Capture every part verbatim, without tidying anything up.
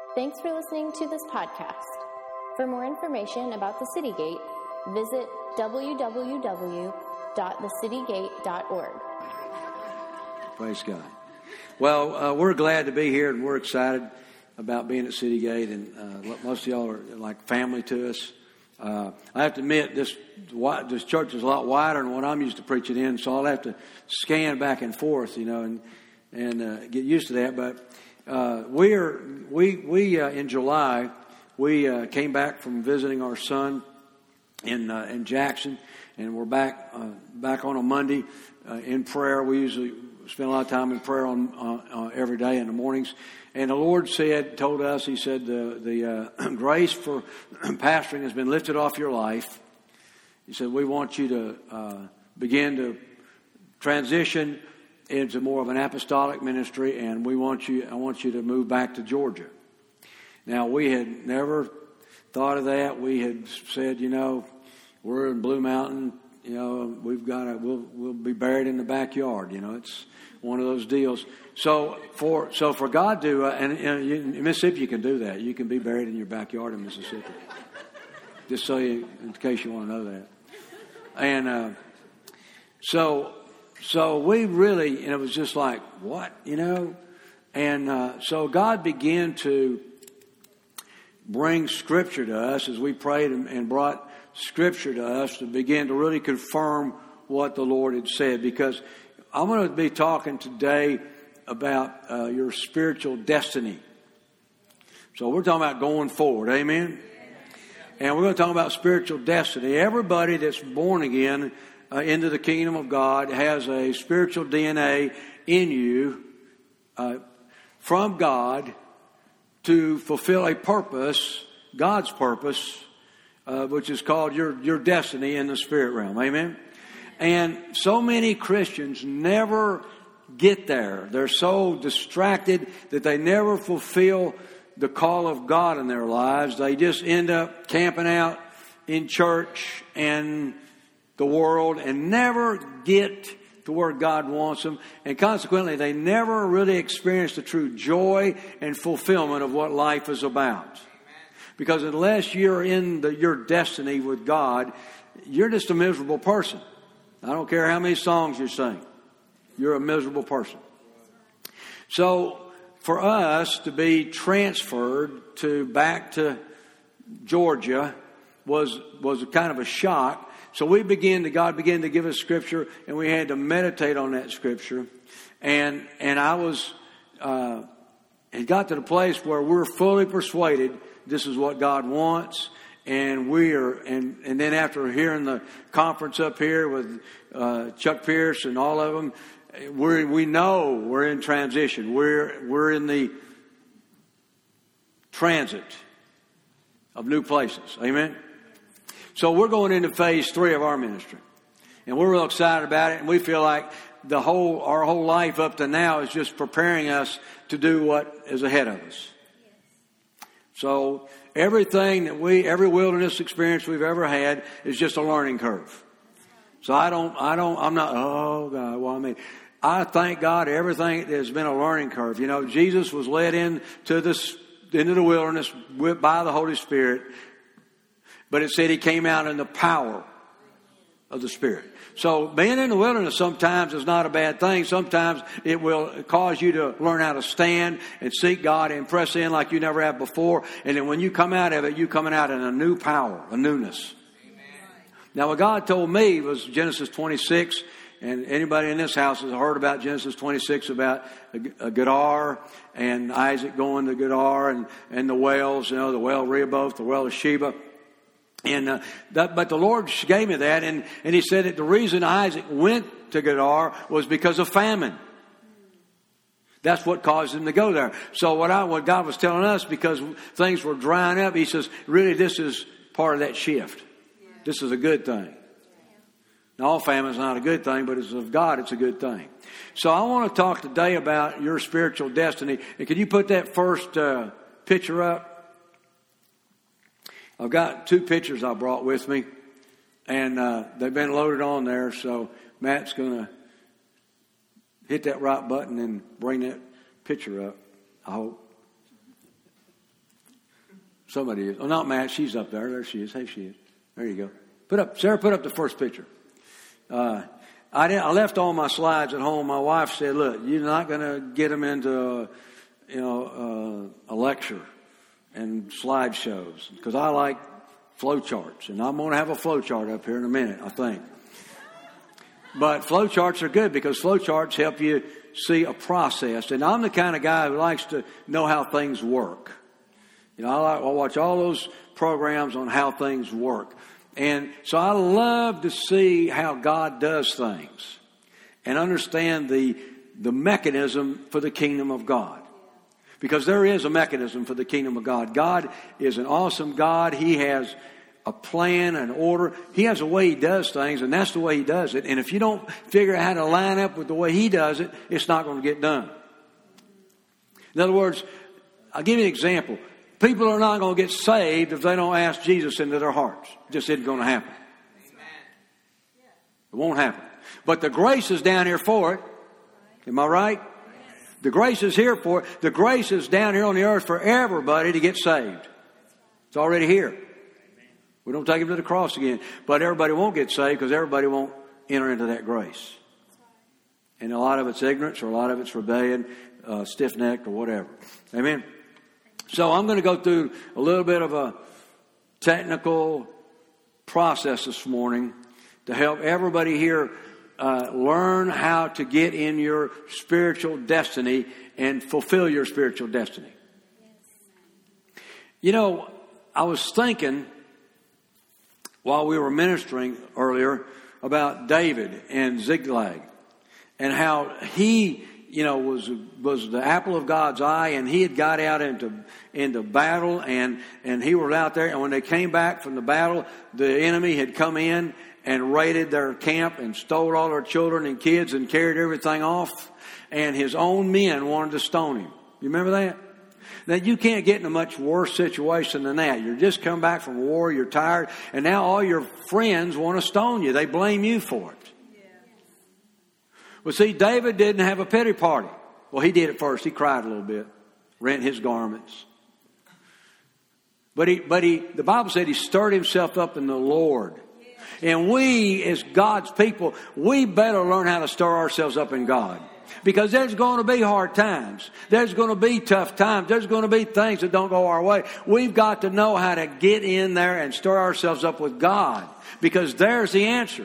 Thanks for listening to this podcast. For more information about the City Gate, visit w w w dot the city gate dot org. Praise God. Well, uh, we're glad to be here, and we're excited about being at City Gate, and uh, most of y'all are like family to us. Uh, I have to admit, this this church is a lot wider than what I'm used to preaching in, so I'll have to scan back and forth, you know, and and uh, get used to that. But uh, we're we we uh, in July we uh, came back from visiting our son in uh, in Jackson, and we're back uh, back on a Monday uh, in prayer. We usually spend a lot of time in prayer on uh, uh, every day in the mornings. And the Lord said, told us, He said, the, the uh, grace for pastoring has been lifted off your life. He said, we want you to uh, begin to transition into more of an apostolic ministry, and we want you, I want you to move back to Georgia. Now, we had never thought of that. We had said, you know, we're in Blue Mountain, you know, we've got to, we'll, we'll be buried in the backyard, you know, it's one of those deals. So for so for God to uh, and, and you, in Mississippi you can do that. You can be buried in your backyard in Mississippi. Just so you, in case you want to know that. And uh, so so we really, and it was just like what you know, and uh, so God began to bring Scripture to us as we prayed and, and brought Scripture to us to begin to really confirm what the Lord had said, because I'm going to be talking today about uh, your spiritual destiny. So we're talking about going forward, amen? And we're going to talk about spiritual destiny. Everybody that's born again uh, into the kingdom of God has a spiritual D N A in you uh, from God to fulfill a purpose, God's purpose, uh, which is called your, your destiny in the spirit realm, amen? And so many Christians never get there. They're so distracted that they never fulfill the call of God in their lives. They just end up camping out in church and the world and never get to where God wants them. And consequently, they never really experience the true joy and fulfillment of what life is about. Because unless you're in the, your destiny with God, you're just a miserable person. I don't care how many songs you sing. You're a miserable person. So for us to be transferred to back to Georgia was was kind of a shock. So we began to, God began to give us Scripture, and we had to meditate on that Scripture. And and I was, uh, it got to the place where we're fully persuaded this is what God wants. And we are, and, and then after hearing the conference up here with uh, Chuck Pierce and all of them, we we know we're in transition. We're we're in the transit of new places. Amen. So we're going into phase three of our ministry, and we're real excited about it. And we feel like the whole our whole life up to now is just preparing us to do what is ahead of us. So everything that we, every wilderness experience we've ever had is just a learning curve. So I don't, I don't, I'm not, oh God, well, I mean, I thank God everything has been a learning curve. You know, Jesus was led into this, into the wilderness with, by the Holy Spirit, but it said He came out in the power of the Spirit. So being in the wilderness sometimes is not a bad thing. Sometimes it will cause you to learn how to stand and seek God and press in like you never have before. And then when you come out of it, you're coming out in a new power, a newness. Amen. Now what God told me was Genesis twenty-six. And anybody in this house has heard about Genesis twenty-six, about Gerar and Isaac going to Gerar and, and the wells, you know, the well of Rehoboth, the well of Sheba. And uh, that, but the Lord gave me that, and, and He said that the reason Isaac went to Gerar was because of famine. That's what caused him to go there. So what I, what God was telling us, because things were drying up, He says, really, this is part of that shift. This is a good thing. Now, all famine is not a good thing, but it's of God, it's a good thing. So I want to talk today about your spiritual destiny. And could you put that first uh, picture up? I've got two pictures I brought with me, and uh, they've been loaded on there. So Matt's going to hit that right button and bring that picture up, I hope. Somebody is. Oh, not Matt. She's up there. There she is. Hey, she is. There you go. Put up, Sarah, put up the first picture. Uh, I, didn't, I left all my slides at home. My wife said, look, you're not going to get them into, uh, you know, uh, a lecture and slideshows, because I like flow charts, and I'm going to have a flow chart up here in a minute, I think. But flow charts are good because flow charts help you see a process. And I'm the kind of guy who likes to know how things work. You know, I, like, I watch all those programs on how things work. And so I love to see how God does things and understand the, the mechanism for the kingdom of God. Because there is a mechanism for the kingdom of God. God is an awesome God. He has a plan, an order. He has a way He does things, and that's the way He does it. And if you don't figure out how to line up with the way He does it, it's not going to get done. In other words, I'll give you an example. People are not going to get saved if they don't ask Jesus into their hearts. It just isn't going to happen. It won't happen. But the grace is down here for it. Am I right? The grace is here for it. The grace is down here on the earth for everybody to get saved. It's already here. We don't take Him to the cross again. But everybody won't get saved because everybody won't enter into that grace. And a lot of it's ignorance, or a lot of it's rebellion, uh, stiff-necked, or whatever. Amen? So I'm going to go through a little bit of a technical process this morning to help everybody here uh, learn how to get in your spiritual destiny and fulfill your spiritual destiny. Yes. You know, I was thinking while we were ministering earlier about David and Ziklag and how he, you know, was was the apple of God's eye, and he had got out into into battle, and and he was out there, and when they came back from the battle, the enemy had come in and raided their camp and stole all their children and kids and carried everything off, and his own men wanted to stone him. You remember that? Now, you can't get in a much worse situation than that. You're just come back from war, you're tired, and now all your friends want to stone you. They blame you for it. Yeah. Well, see, David didn't have a pity party. Well, he did at first. He cried a little bit, rent his garments. But he, but he, the Bible said he stirred himself up in the Lord. And we, as God's people, we better learn how to stir ourselves up in God. Because there's going to be hard times. There's going to be tough times. There's going to be things that don't go our way. We've got to know how to get in there and stir ourselves up with God. Because there's the answer.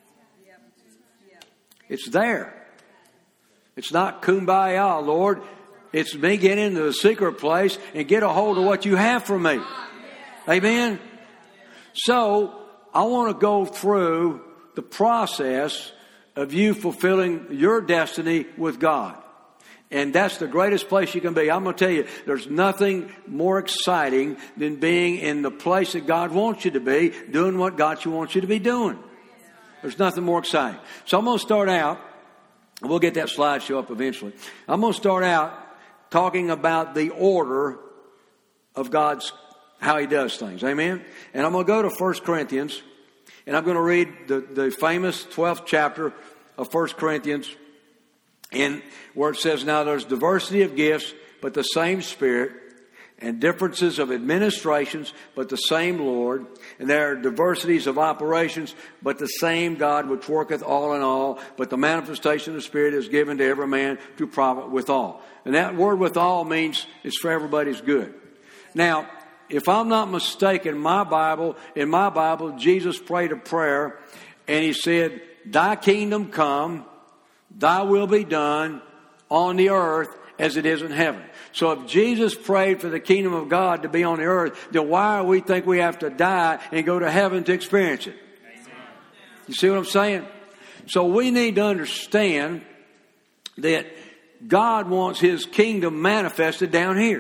It's there. It's not kumbaya, Lord. It's me getting into the secret place and get a hold of what you have for me. Amen? So, I want to go through the process of you fulfilling your destiny with God. And that's the greatest place you can be. I'm going to tell you, there's nothing more exciting than being in the place that God wants you to be, doing what God wants you to be doing. There's nothing more exciting. So I'm going to start out, and we'll get that slideshow up eventually. I'm going to start out talking about the order of God's, how He does things. Amen? And I'm going to go to First Corinthians, and I'm going to read the, the famous twelfth chapter of First Corinthians, and where it says, now there's diversity of gifts, but the same Spirit, and differences of administrations, but the same Lord. And there are diversities of operations, but the same God which worketh all in all. But the manifestation of the Spirit is given to every man to profit withal. And that word withal means it's for everybody's good. Now, if I'm not mistaken, my Bible, in my Bible, Jesus prayed a prayer, and He said, Thy kingdom come, Thy will be done on the earth as it is in heaven. So if Jesus prayed for the kingdom of God to be on the earth, then why do we think we have to die and go to heaven to experience it? You see what I'm saying? So we need to understand that God wants His kingdom manifested down here.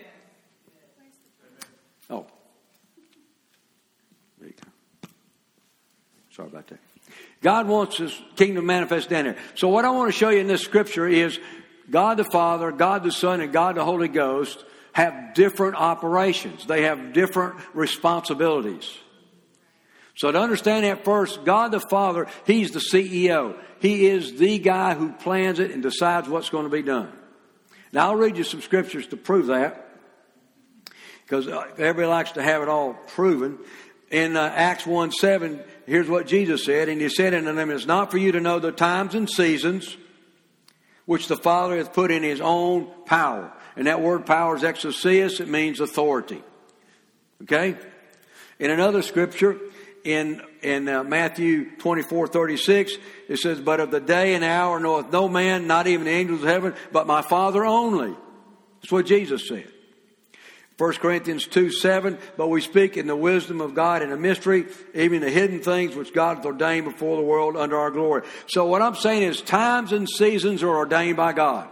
Oh. There you go. Sorry about that. God wants His kingdom manifested down here. So what I want to show you in this scripture is God the Father, God the Son, and God the Holy Ghost have different operations. They have different responsibilities. So to understand that first, God the Father, He's the C E O. He is the guy who plans it and decides what's going to be done. Now I'll read you some scriptures to prove that. because everybody likes to have it all proven. In uh, Acts one seven, here's what Jesus said. And he said unto them, it's not for you to know the times and seasons which the Father hath put in his own power. And that word power is exousias. It means authority. Okay? In another scripture, in in uh, Matthew twenty-four thirty-six, it says, but of the day and hour knoweth no man, not even the angels of heaven, but my Father only. That's what Jesus said. First Corinthians two seven, but we speak in the wisdom of God in a mystery, even the hidden things which God hath ordained before the world under our glory. So what I'm saying is times and seasons are ordained by God.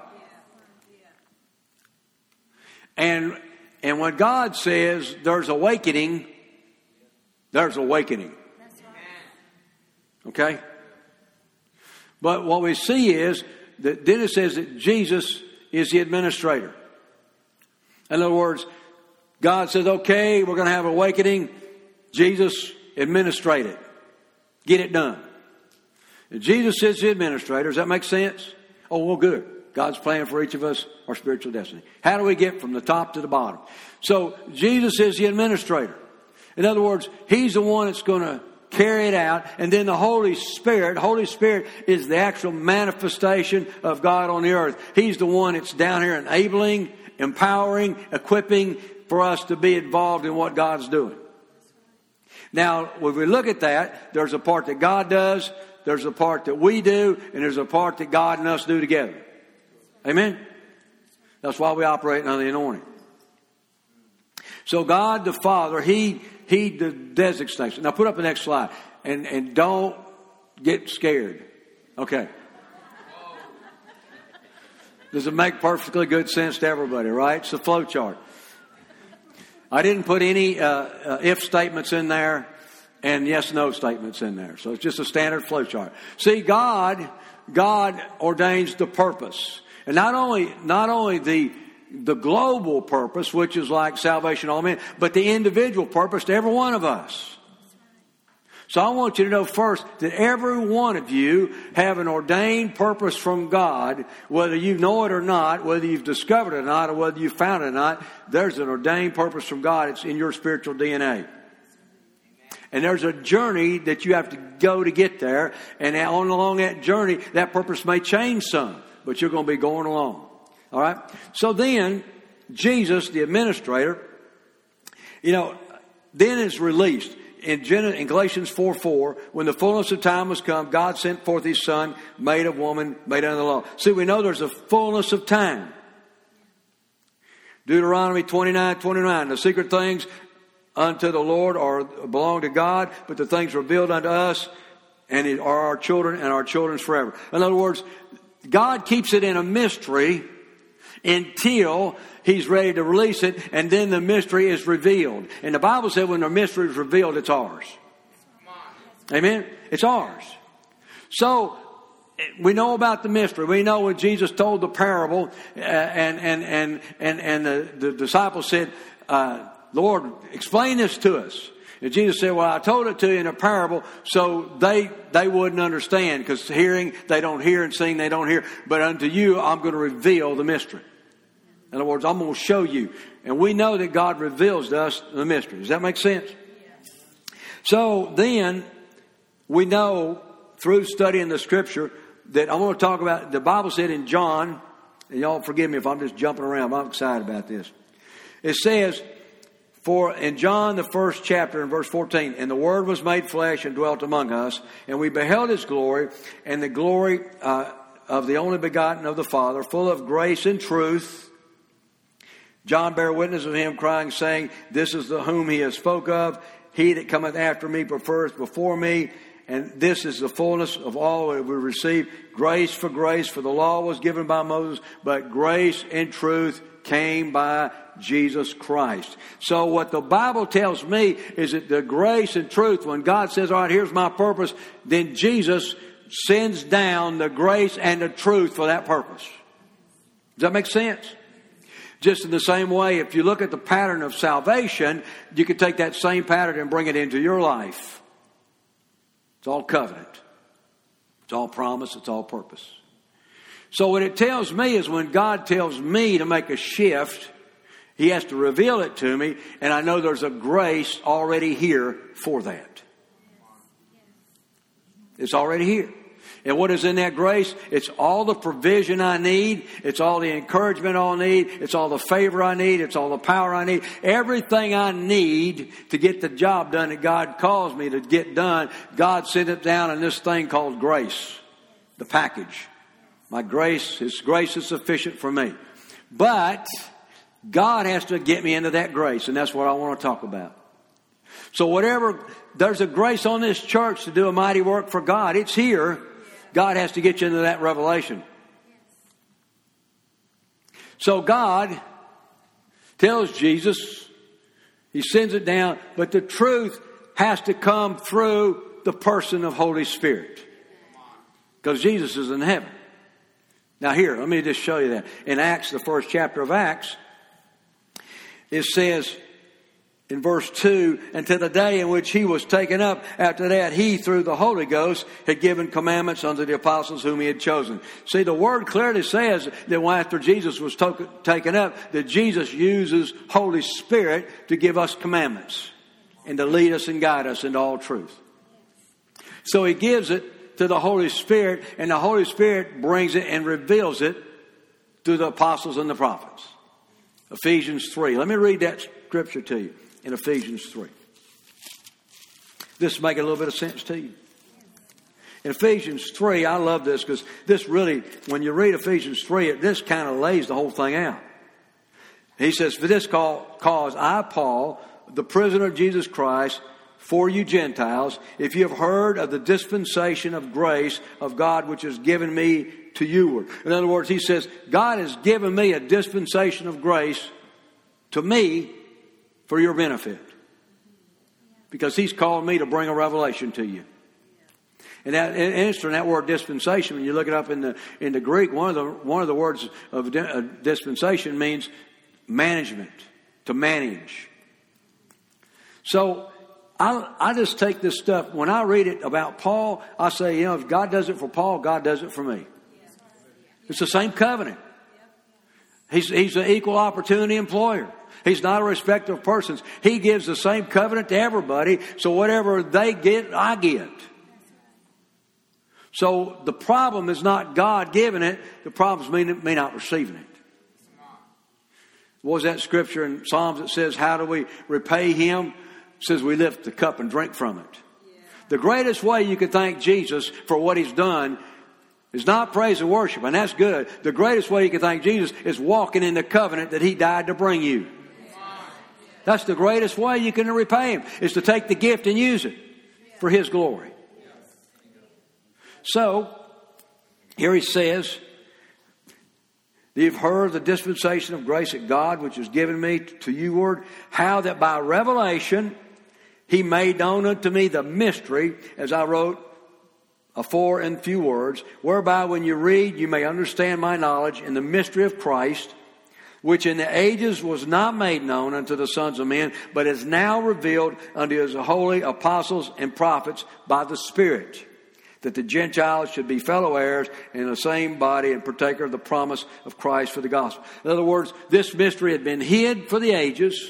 And and when God says there's awakening, there's awakening. Okay? But what we see is that then it says that Jesus is the administrator. In other words, God says, okay, we're going to have awakening. Jesus, administrate it. Get it done. And Jesus is the administrator. Does that make sense? Oh, well, good. God's plan for each of us, our spiritual destiny. How do we get from the top to the bottom? So, Jesus is the administrator. In other words, He's the one that's going to carry it out. And then the Holy Spirit, Holy Spirit is the actual manifestation of God on the earth. He's the one that's down here enabling, empowering, equipping for us to be involved in what God's doing. Now, when we look at that, there's a part that God does, there's a part that we do, and there's a part that God and us do together. Amen? That's why we operate under the anointing. So God the Father, He He designates. Now put up the next slide. And, and don't get scared. Okay. Does it make perfectly good sense to everybody, right? It's a flow chart. I didn't put any uh, uh, if statements in there and yes-no statements in there. So it's just a standard flow chart. See, God, God ordains the purpose. And not only, not only the, the global purpose, which is like salvation of all men, but the individual purpose to every one of us. So I want you to know first that every one of you have an ordained purpose from God, whether you know it or not, whether you've discovered it or not, or whether you've found it or not. There's an ordained purpose from God. It's in your spiritual D N A. And there's a journey that you have to go to get there. And on along that journey, that purpose may change some, but you're going to be going along. All right? So then, Jesus, the administrator, you know, then is released. In, Gen- in Galatians four four, when the fullness of time was come, God sent forth His Son, made of woman, made under the law. See, we know there's a fullness of time. Deuteronomy twenty-nine twenty-nine, the secret things unto the Lord are belong to God, but the things revealed unto us and are our children and our children's forever. In other words, God keeps it in a mystery until He's ready to release it, and then the mystery is revealed. And the Bible said when the mystery is revealed, it's ours. Amen? It's ours. So, we know about the mystery. We know when Jesus told the parable, uh, and, and, and, and, and the, the disciples said, uh, Lord, explain this to us. And Jesus said, well, I told it to you in a parable, so they they wouldn't understand, because hearing, they don't hear, and seeing, they don't hear. But unto you, I'm going to reveal the mystery. In other words, I'm going to show you. And we know that God reveals to us the mystery. Does that make sense? Yes. So then, we know through studying the Scripture that I'm going to talk about, the Bible said in John, and y'all forgive me if I'm just jumping around, but I'm excited about this. It says, for in John the first chapter in verse fourteen, and the Word was made flesh and dwelt among us, and we beheld His glory, and the glory uh, of the only begotten of the Father, full of grace and truth. John bare witness of Him, crying, saying, this is the whom He has spoke of. He that cometh after me prefereth before me. And this is the fullness of all that we receive. Grace for grace, for the law was given by Moses, but grace and truth came by Jesus Christ. So what the Bible tells me is that the grace and truth, when God says, all right, here's my purpose, then Jesus sends down the grace and the truth for that purpose. Does that make sense? Just in the same way, if you look at the pattern of salvation, you can take that same pattern and bring it into your life. It's all covenant. It's all promise. It's all purpose. So what it tells me is when God tells me to make a shift He has to reveal it to me, and I know there's a grace already here for that. It's already here. And what is in that grace? It's all the provision I need. It's all the encouragement I need. It's all the favor I need. It's all the power I need. Everything I need to get the job done that God calls me to get done, God sent it down in this thing called grace. The package. My grace, His grace is sufficient for me. But God has to get me into that grace, and that's what I want to talk about. So whatever, there's a grace on this church to do a mighty work for God. It's here. God has to get you into that revelation. So God tells Jesus, He sends it down, but the truth has to come through the person of Holy Spirit. Because Jesus is in heaven. Now here, let me just show you that. In Acts, the first chapter of Acts, it says in verse two, and to the day in which He was taken up, after that He, through the Holy Ghost, had given commandments unto the apostles whom He had chosen. See, the Word clearly says that after Jesus was to- taken up, that Jesus uses Holy Spirit to give us commandments and to lead us and guide us into all truth. So He gives it to the Holy Spirit, and the Holy Spirit brings it and reveals it to the apostles and the prophets. Ephesians three. Let me read that scripture to you in Ephesians three. This will make a little bit of sense to you. In Ephesians three, I love this because this really, when you read Ephesians three, it, this kind of lays the whole thing out. He says, for this cause, I, Paul, the prisoner of Jesus Christ, for you Gentiles, if you have heard of the dispensation of grace of God which is given me to you. In other words, he says, God has given me a dispensation of grace to me for your benefit. Because He's called me to bring a revelation to you. And that, and interesting, that word dispensation, when you look it up in the in the Greek, one of the one of the words of dispensation means management, to manage. So I, I just take this stuff, when I read it about Paul, I say, you know, if God does it for Paul, God does it for me. It's the same covenant. He's, he's an equal opportunity employer. He's not a respecter of persons. He gives the same covenant to everybody, so whatever they get, I get. So the problem is not God giving it, the problem is me, me not receiving it. What was that scripture in Psalms that says, how do we repay Him? It says we lift the cup and drink from it. Yeah. The greatest way you can thank Jesus for what He's done is not praise and worship, and that's good. The greatest way you can thank Jesus is walking in the covenant that He died to bring you. That's the greatest way you can repay Him, is to take the gift and use it for His glory. So, here he says, you've heard the dispensation of grace of God which is given me to you, word, how that by revelation He made known unto me the mystery, as I wrote afore in few words, whereby when you read you may understand my knowledge in the mystery of Christ, which in the ages was not made known unto the sons of men, but is now revealed unto His holy apostles and prophets by the Spirit, that the Gentiles should be fellow heirs in the same body and partaker of the promise of Christ for the gospel. In other words, this mystery had been hid for the ages,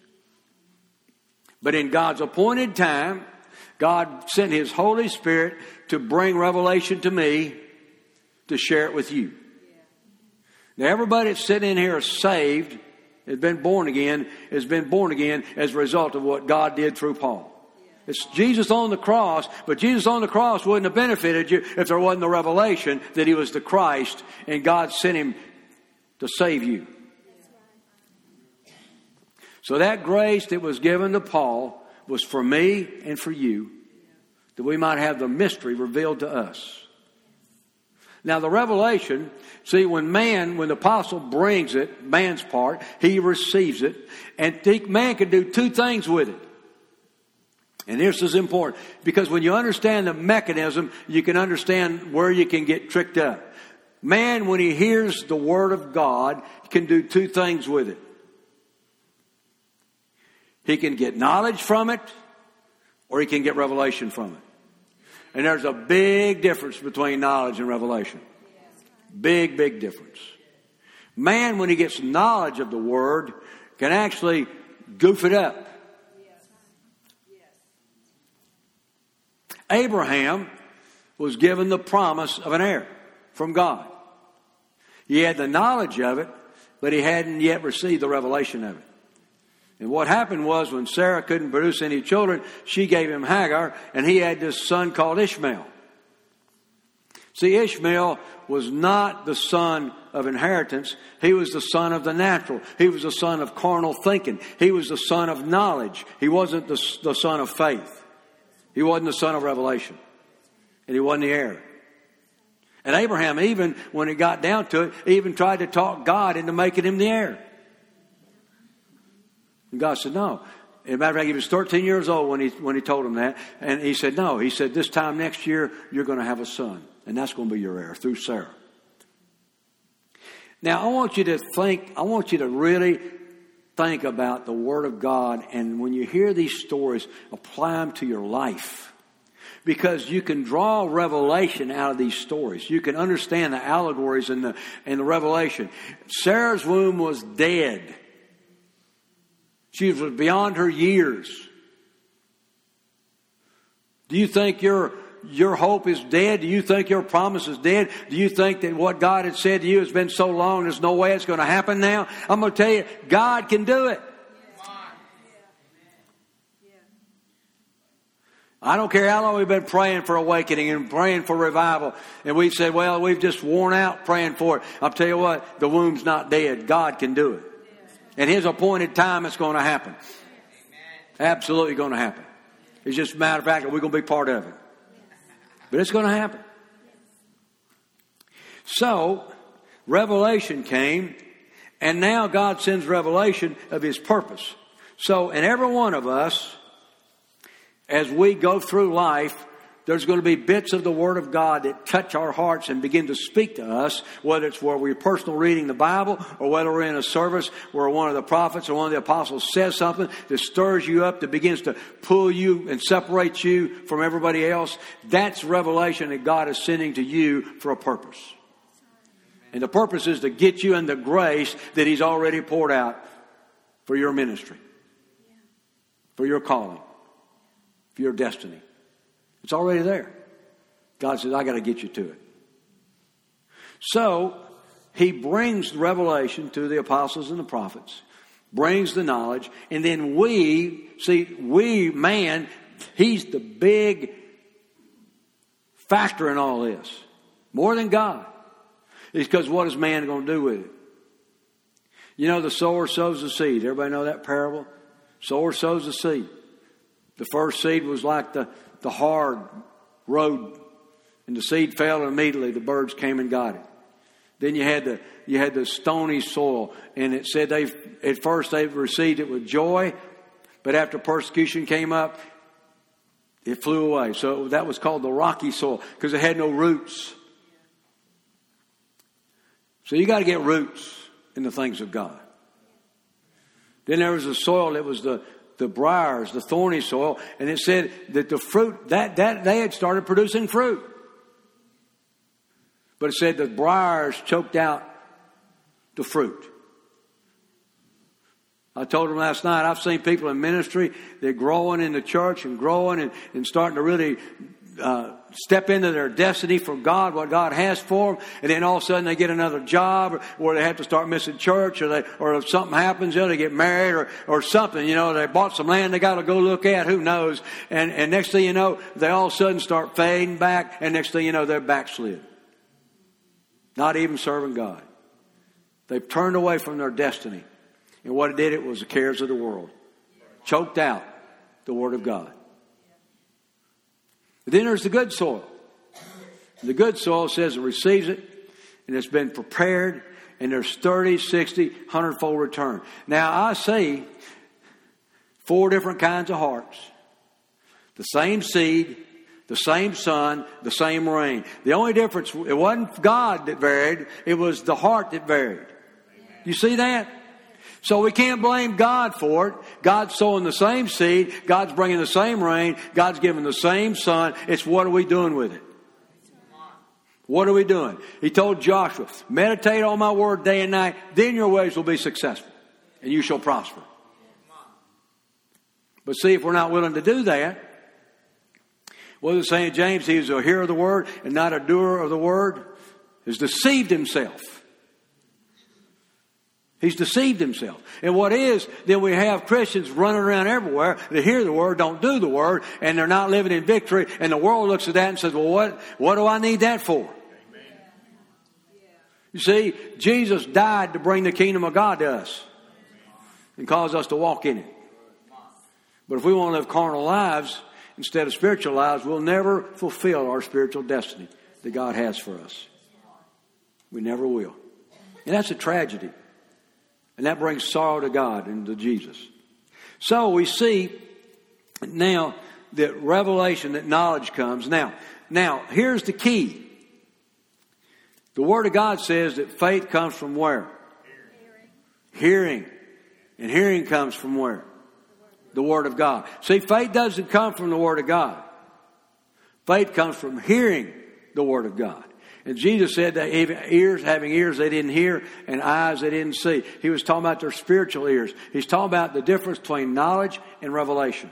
but in God's appointed time, God sent His Holy Spirit to bring revelation to me to share it with you. Now, everybody that's sitting in here is saved, has been born again, has been born again as a result of what God did through Paul. It's Jesus on the cross, but Jesus on the cross wouldn't have benefited you if there wasn't the revelation that He was the Christ and God sent Him to save you. So that grace that was given to Paul was for me and for you, that we might have the mystery revealed to us. Now the revelation, see, when man, when the apostle brings it, man's part, he receives it, and man can do two things with it. And this is important, because when you understand the mechanism, you can understand where you can get tricked up. Man, when he hears the Word of God, can do two things with it. He can get knowledge from it, or he can get revelation from it. And there's a big difference between knowledge and revelation. Big, big difference. Man, when he gets knowledge of the Word, can actually goof it up. Abraham was given the promise of an heir from God. He had the knowledge of it, but he hadn't yet received the revelation of it. And what happened was when Sarah couldn't produce any children, she gave him Hagar, and he had this son called Ishmael. See, Ishmael was not the son of inheritance. He was the son of the natural. He was the son of carnal thinking. He was the son of knowledge. He wasn't the, the son of faith. He wasn't the son of revelation. And he wasn't the heir. And Abraham, even when it got down to it, even tried to talk God into making him the heir. And God said, no. As a matter of fact, he was thirteen years old when he, when he told him that. And he said, no. He said, this time next year, you're going to have a son. And that's going to be your heir through Sarah. Now, I want you to think, I want you to really think about the Word of God. And when you hear these stories, apply them to your life. Because you can draw revelation out of these stories. You can understand the allegories and the, and the revelation. Sarah's womb was dead. She was beyond her years. Do you think your, your hope is dead? Do you think your promise is dead? Do you think that what God had said to you has been so long, there's no way it's going to happen now? I'm going to tell you, God can do it. I don't care how long we've been praying for awakening and praying for revival. And we've said, well, we've just worn out praying for it. I'll tell you what, the womb's not dead. God can do it. And His appointed time, it's going to happen. Absolutely going to happen. It's just a matter of fact that we're going to be part of it. But it's going to happen. So, revelation came. And now God sends revelation of His purpose. So, in every one of us, as we go through life, there's going to be bits of the Word of God that touch our hearts and begin to speak to us, whether it's where we're personal reading the Bible or whether we're in a service where one of the prophets or one of the apostles says something that stirs you up, that begins to pull you and separate you from everybody else. That's revelation that God is sending to you for a purpose. And the purpose is to get you in the grace that He's already poured out for your ministry, for your calling, for your destiny. It's already there. God says, I got to get you to it. So, He brings revelation to the apostles and the prophets, brings the knowledge, and then we, see, we, man, He's the big factor in all this. More than God. It's because what is man going to do with it? You know, the sower sows the seed. Everybody know that parable? Sower sows the seed. The first seed was like the, the hard road, and the seed fell, and immediately the birds came and got it. Then you had the you had the stony soil, and it said they at first they received it with joy, but after persecution came up, it flew away. So that was called the rocky soil because it had no roots. So you got to get roots in the things of God. Then there was the soil that was the the briars, the thorny soil, and it said that the fruit, that, that they had started producing fruit. But it said the briars choked out the fruit. I told them last night, I've seen people in ministry, they're growing in the church and growing and, and starting to really uh, step into their destiny for God, what God has for them. And then all of a sudden they get another job or they have to start missing church, or they, or if something happens, you know, they get married or, or something, you know, they bought some land they got to go look at, who knows. And, and next thing you know, they all of a sudden start fading back, and next thing you know, they're backslid. Not even serving God. They've turned away from their destiny. And what it did, it was the cares of the world. Choked out the Word of God. But then there's the good soil. The good soil says it receives it, and it's been prepared, and there's thirty, sixty, one hundred fold return. Now I see four different kinds of hearts. The same seed, the same sun, the same rain. The only difference, it wasn't God that varied, it was the heart that varied. You see that? So we can't blame God for it. God's sowing the same seed. God's bringing the same rain. God's giving the same sun. It's what are we doing with it? What are we doing? He told Joshua, meditate on my word day and night, then your ways will be successful. and you shall prosper. But see, if we're not willing to do that, what does it say in James? He is a hearer of the word and not a doer of the word. Has deceived himself. He's deceived himself. And what is, then we have Christians running around everywhere that hear the word, don't do the word, and they're not living in victory. And the world looks at that and says, well, what, what do I need that for? Amen. You see, Jesus died to bring the kingdom of God to us and cause us to walk in it. But if we want to live carnal lives instead of spiritual lives, we'll never fulfill our spiritual destiny that God has for us. We never will. And that's a tragedy. And that brings sorrow to God and to Jesus. So we see now that revelation, that knowledge comes. Now, now here's the key. The Word of God says that faith comes from where? Hearing. Hearing. And hearing comes from where? The Word of God. See, faith doesn't come from the Word of God. Faith comes from hearing the Word of God. And Jesus said that ears, having ears they didn't hear, and eyes they didn't see. He was talking about their spiritual ears. He's talking about the difference between knowledge and revelation.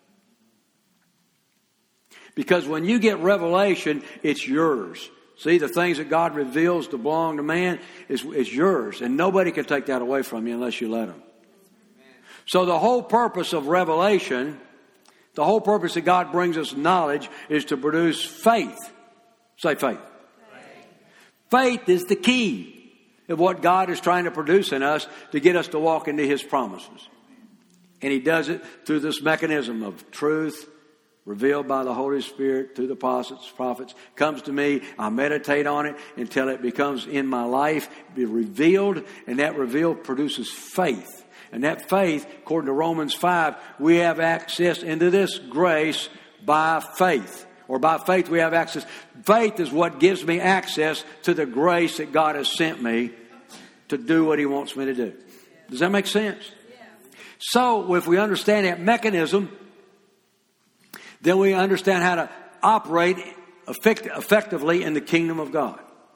Because when you get revelation, it's yours. See, the things that God reveals to belong to man is, is yours. And nobody can take that away from you unless you let them. So the whole purpose of revelation, the whole purpose that God brings us knowledge is to produce faith. Say faith. Faith is the key of what God is trying to produce in us to get us to walk into His promises. And He does it through this mechanism of truth revealed by the Holy Spirit through the apostles, prophets. Comes to me, I meditate on it until it becomes in my life, be revealed, and that revealed produces faith. And that faith, according to Romans five, we have access into this grace by faith. Or by faith we have access. Faith is what gives me access to the grace that God has sent me to do what He wants me to do. Does that make sense? So if we understand that mechanism, then we understand how to operate effect- effectively in the kingdom of God.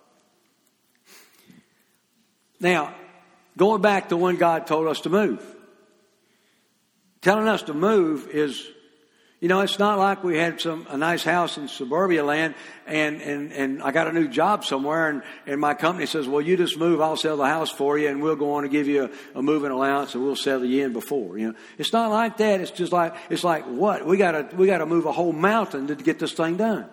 Now, going back to when God told us to move. Telling us to move is, you know, it's not like we had some a nice house in suburbia land and, and, and I got a new job somewhere and, and my company says, well, you just move, I'll sell the house for you and we'll go on and give you a, a moving allowance and we'll settle you in before. You know, it's not like that. It's just like, it's like what? We gotta, we gotta move a whole mountain to get this thing done.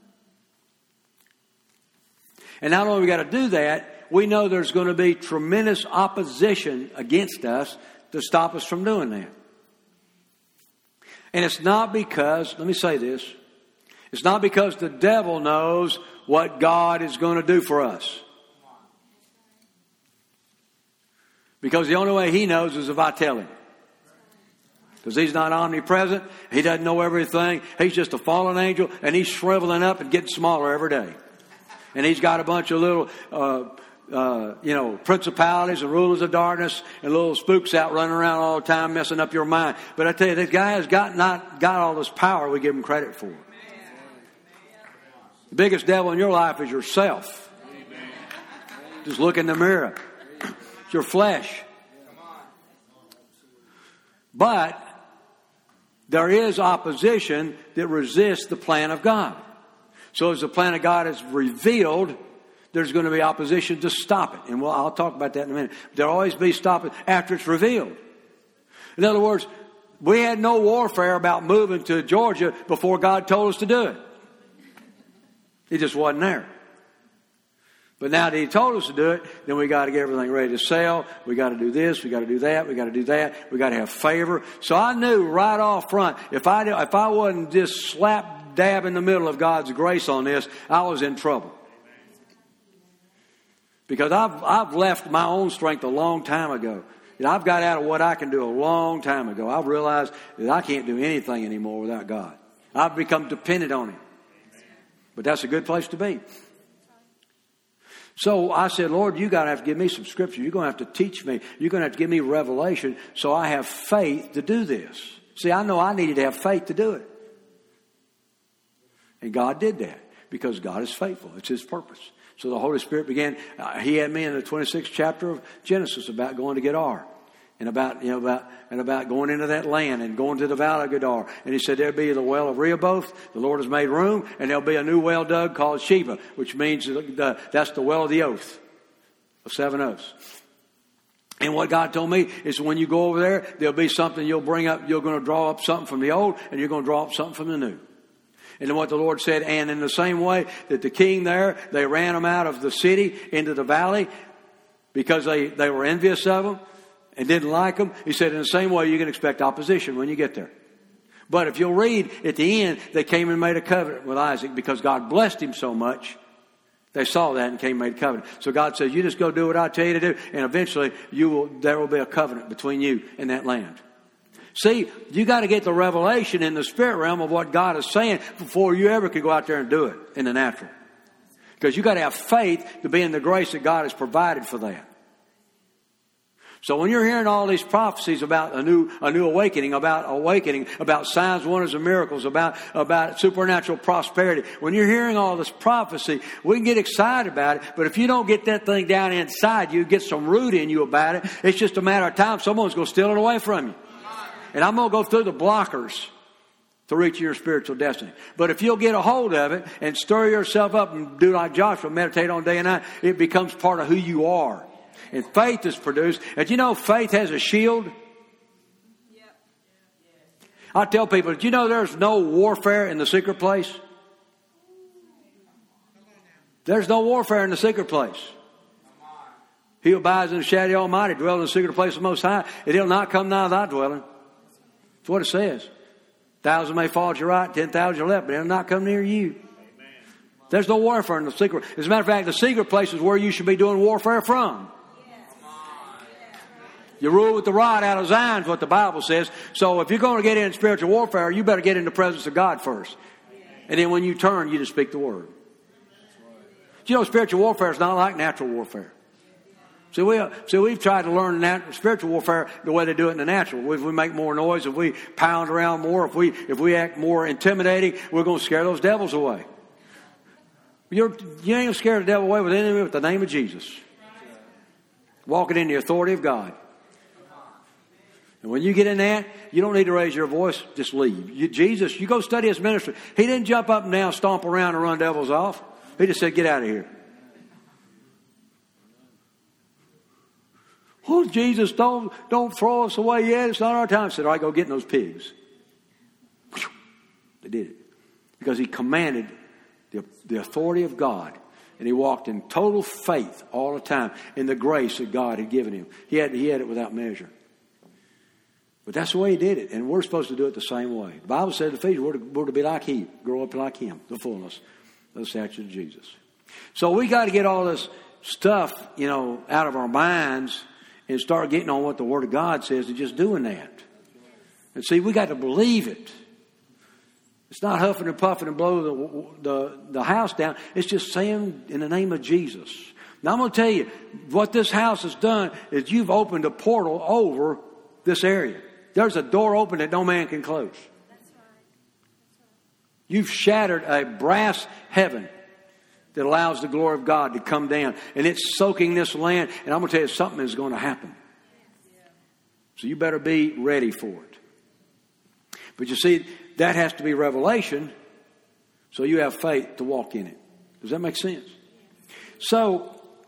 And not only we gotta do that, we know there's going to be tremendous opposition against us to stop us from doing that. And it's not because, let me say this, it's not because the devil knows what God is going to do for us. Because the only way he knows is if I tell him. Because he's not omnipresent, he doesn't know everything, he's just a fallen angel, and he's shriveling up and getting smaller every day. And he's got a bunch of little... Uh, Uh, you know, principalities and rulers of darkness and little spooks out running around all the time messing up your mind. But I tell you, this guy has got not got all this power we give him credit for. The biggest devil in your life is yourself. Just look in the mirror. It's your flesh. But there is opposition that resists the plan of God. So as the plan of God is revealed, there's going to be opposition to stop it. And well, I'll talk about that in a minute. There'll always be stopping after it's revealed. In other words, we had no warfare about moving to Georgia before God told us to do it. It just wasn't there. But now that He told us to do it, then we got to get everything ready to sell. We got to do this. We got to do that. We got to do that. We got to have favor. So I knew right off front, if I, if I wasn't just slap dab in the middle of God's grace on this, I was in trouble. Because I've, I've left my own strength a long time ago. And I've got out of what I can do a long time ago. I've realized that I can't do anything anymore without God. I've become dependent on Him. But that's a good place to be. So I said, Lord, you're going to have to give me some scripture. You're going to have to teach me. You're going to have to give me revelation so I have faith to do this. See, I know I needed to have faith to do it. And God did that because God is faithful. It's His purpose. So the Holy Spirit began, uh, He had me in the twenty-sixth chapter of Genesis about going to get Ar. and about, you know, about, and about going into that land and going to the valley of Gadar. And he said, there'll be the well of Rehoboth. The Lord has made room, and there'll be a new well dug called Sheba, which means the, that's the well of the oath of seven oaths. And what God told me is when you go over there, there'll be something you'll bring up. You're going to draw up something from the old, and you're going to draw up something from the new. And then what the Lord said, and in the same way that the king there, they ran them out of the city into the valley because they, they were envious of them and didn't like them. He said, in the same way, you can expect opposition when you get there. But if you'll read at the end, they came and made a covenant with Isaac because God blessed him so much. They saw that and came and made a covenant. So God says, you just go do what I tell you to do, and eventually you will, there will be a covenant between you and that land. See, you got to get the revelation in the spirit realm of what God is saying before you ever can go out there and do it in the natural. Because you got to have faith to be in the grace that God has provided for that. So when you're hearing all these prophecies about a new, a new awakening, about awakening, about signs, wonders, and miracles, about, about supernatural prosperity, when you're hearing all this prophecy, we can get excited about it, but if you don't get that thing down inside you, get some root in you about it, it's just a matter of time. Someone's going to steal it away from you. And I'm going to go through the blockers to reach your spiritual destiny. But if you'll get a hold of it and stir yourself up and do like Joshua, meditate on day and night, it becomes part of who you are. And faith is produced. And you know, faith has a shield. I tell people, did you know there's no warfare in the secret place? There's no warfare in the secret place. He who abides in the shadow of the Almighty dwells in the secret place of the Most High, and he'll not come nigh thy dwelling. That's what it says. Thousand may fall at your right, ten thousand at your left, but it'll not come near you. Amen. There's no warfare in the secret. As a matter of fact, the secret place is where you should be doing warfare from. You rule with the rod out of Zion is what the Bible says. So if you're going to get in spiritual warfare, you better get in the presence of God first. And then when you turn, you just speak the word. You know, spiritual warfare is not like natural warfare. See, we, see, we've tried to learn nat- spiritual warfare the way they do it in the natural. If we make more noise, if we pound around more, if we if we act more intimidating, we're going to scare those devils away. You're, you ain't going to scare the devil away with anything but the name of Jesus. Walking in the authority of God. And when you get in that, you don't need to raise your voice. Just leave. You, Jesus, you go study his ministry. He didn't jump up and down, stomp around, and run devils off. He just said, get out of here. Oh, Jesus, don't, don't throw us away yet. It's not our time. I said, all right, go get in those pigs. They did it. Because he commanded the, the authority of God. And he walked in total faith all the time in the grace that God had given him. He had, he had it without measure. But that's the way he did it. And we're supposed to do it the same way. The Bible said in Ephesians, we're to, we're to be like him. Grow up like him. The fullness of the stature of Jesus. So we got to get all this stuff, you know, out of our minds and start getting on what the Word of God says and just doing that. And see, we got to believe it. It's not huffing and puffing and blow the, the, the house down. It's just saying in the name of Jesus. Now I'm going to tell you, what this house has done is you've opened a portal over this area. There's a door open that no man can close. That's right. That's right. You've shattered a brass heaven that allows the glory of God to come down. And it's soaking this land. And I'm going to tell you, something is going to happen. So you better be ready for it. But you see, that has to be revelation. So you have faith to walk in it. Does that make sense? So,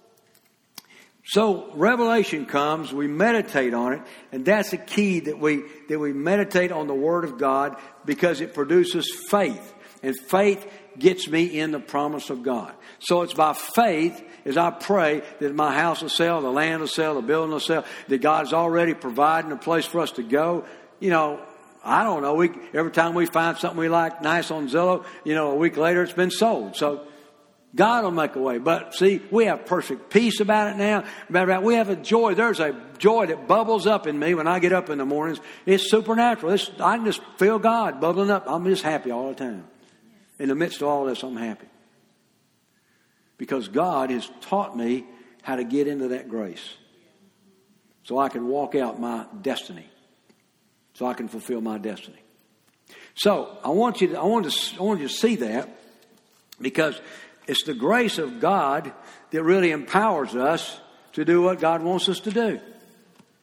So revelation comes, we meditate on it, and that's the key that we that we meditate on the Word of God because it produces faith. And faith gets me in the promise of God. So it's by faith as I pray that my house will sell, the land will sell, the building will sell, that God's already providing a place for us to go. You know, I don't know, we every time we find something we like nice on Zillow, you know, a week later it's been sold. So God will make a way. But see, we have perfect peace about it now. We have a joy. There's a joy that bubbles up in me when I get up in the mornings. It's supernatural. It's, I can just feel God bubbling up. I'm just happy all the time. In the midst of all this, I'm happy. Because God has taught me how to get into that grace. So I can walk out my destiny. So I can fulfill my destiny. So I want you to, I want to, I want you to see that because it's the grace of God that really empowers us to do what God wants us to do.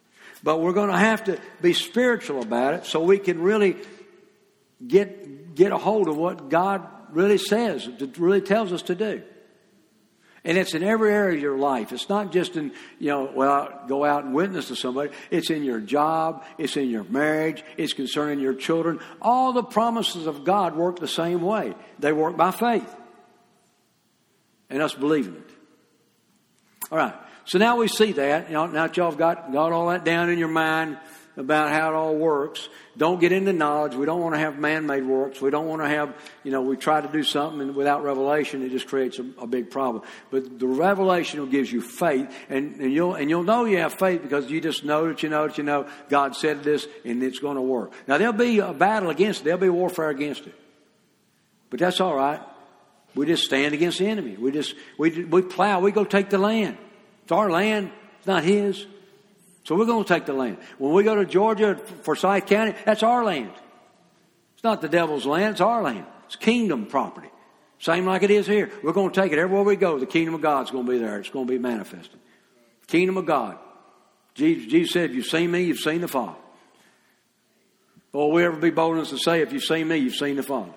But we're going to have to be spiritual about it so we can really get get a hold of what God really says, really tells us to do. And it's in every area of your life. It's not just in, you know, well, go out and witness to somebody. It's in your job. It's in your marriage. It's concerning your children. All the promises of God work the same way. They work by faith. And us believing it. All right. So now we see that. You know, now that y'all have got, got all that down in your mind about how it all works. Don't get into knowledge. We don't want to have man-made works. We don't want to have, you know, we try to do something and without revelation, it just creates a, a big problem. But the revelation will gives you faith, and, and you'll and you'll know you have faith because you just know that you know that you know God said this and it's going to work. Now there'll be a battle against it. There'll be warfare against it. But that's all right. We just stand against the enemy. We just we we plow. We go take the land. It's our land. It's not his. So we're going to take the land. When we go to Georgia, Forsyth County, that's our land. It's not the devil's land. It's our land. It's kingdom property. Same like it is here. We're going to take it everywhere we go. The kingdom of God's going to be there. It's going to be manifested. Kingdom of God. Jesus, Jesus said, if you've seen me, you've seen the Father. Or will we ever be bold enough to say, if you've seen me, you've seen the Father?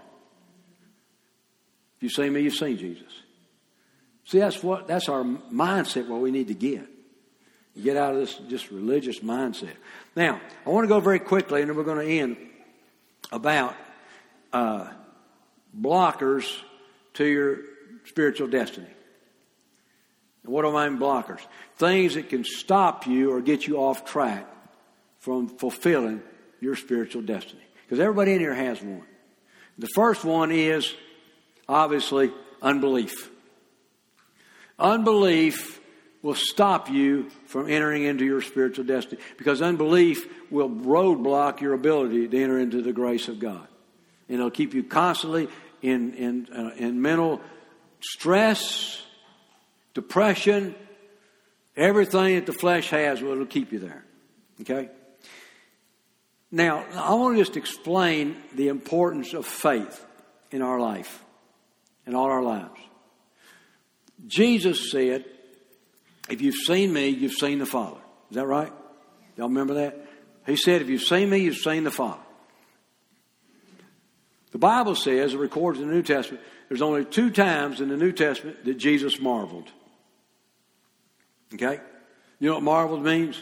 If you've seen me, you've seen Jesus. See, that's what that's our mindset, what we need to get. Get out of this just religious mindset. Now, I want to go very quickly, and then we're going to end, about uh, blockers to your spiritual destiny. And what do I mean blockers? Things that can stop you or get you off track from fulfilling your spiritual destiny. Because everybody in here has one. The first one is, obviously, unbelief. Unbelief will stop you from entering into your spiritual destiny, because unbelief will roadblock your ability to enter into the grace of God. And it'll keep you constantly in in uh, in mental stress, depression, everything that the flesh has. Well, it'll keep you there. Okay. Now, I want to just explain the importance of faith in our life, in all our lives. Jesus said, if you've seen me, you've seen the Father. Is that right? Y'all remember that? He said, if you've seen me, you've seen the Father. The Bible says, it records in the New Testament, there's only two times in the New Testament that Jesus marveled. Okay? You know what marveled means?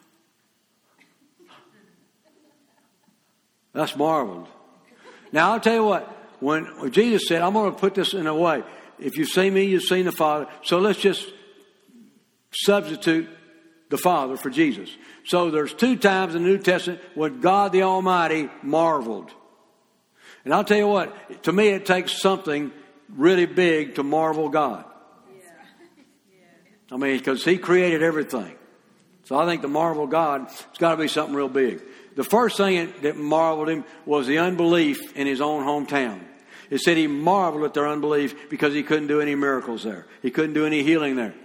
That's marveled. Now, I'll tell you what. When, when Jesus said, I'm going to put this in a way. If you've seen me, you've seen the Father. So let's just substitute the Father for Jesus. So there's two times in the New Testament when God the Almighty marveled. And I'll tell you what, to me it takes something really big to marvel God. Yeah. Yeah. I mean, because He created everything. So I think to marvel God, it's got to be something real big. The first thing that marveled Him was the unbelief in His own hometown. It said He marveled at their unbelief because He couldn't do any miracles there. He couldn't do any healing there.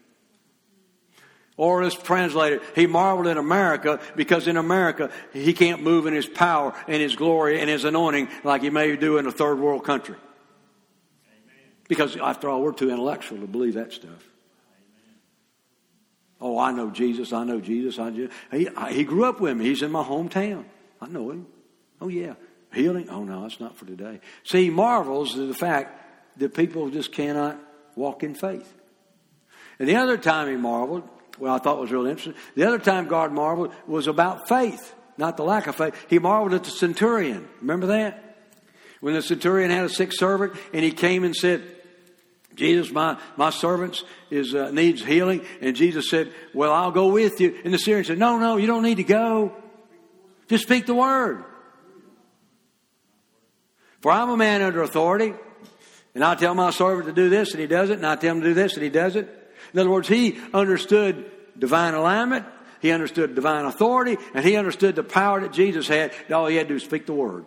Or let's translate it, He marveled in America because in America He can't move in His power and His glory and His anointing like He may do in a third world country. Amen. Because after all, we're too intellectual to believe that stuff. Amen. Oh, I know Jesus, I know Jesus. I just, he, I, he grew up with me. He's in my hometown. I know Him. Oh yeah. Healing? Oh no, that's not for today. See, He marvels at the fact that people just cannot walk in faith. And the other time He marveled, well, I thought was really interesting. The other time God marveled was about faith, not the lack of faith. He marveled at the centurion. Remember that? When the centurion had a sick servant and he came and said, Jesus, my, my servant is, uh, needs healing. And Jesus said, well, I'll go with you. And the centurion said, no, no, you don't need to go. Just speak the word. For I'm a man under authority, and I tell my servant to do this and he does it, and I tell him to do this and he does it. In other words, he understood divine alignment, he understood divine authority, and he understood the power that Jesus had. All he had to do was speak the word.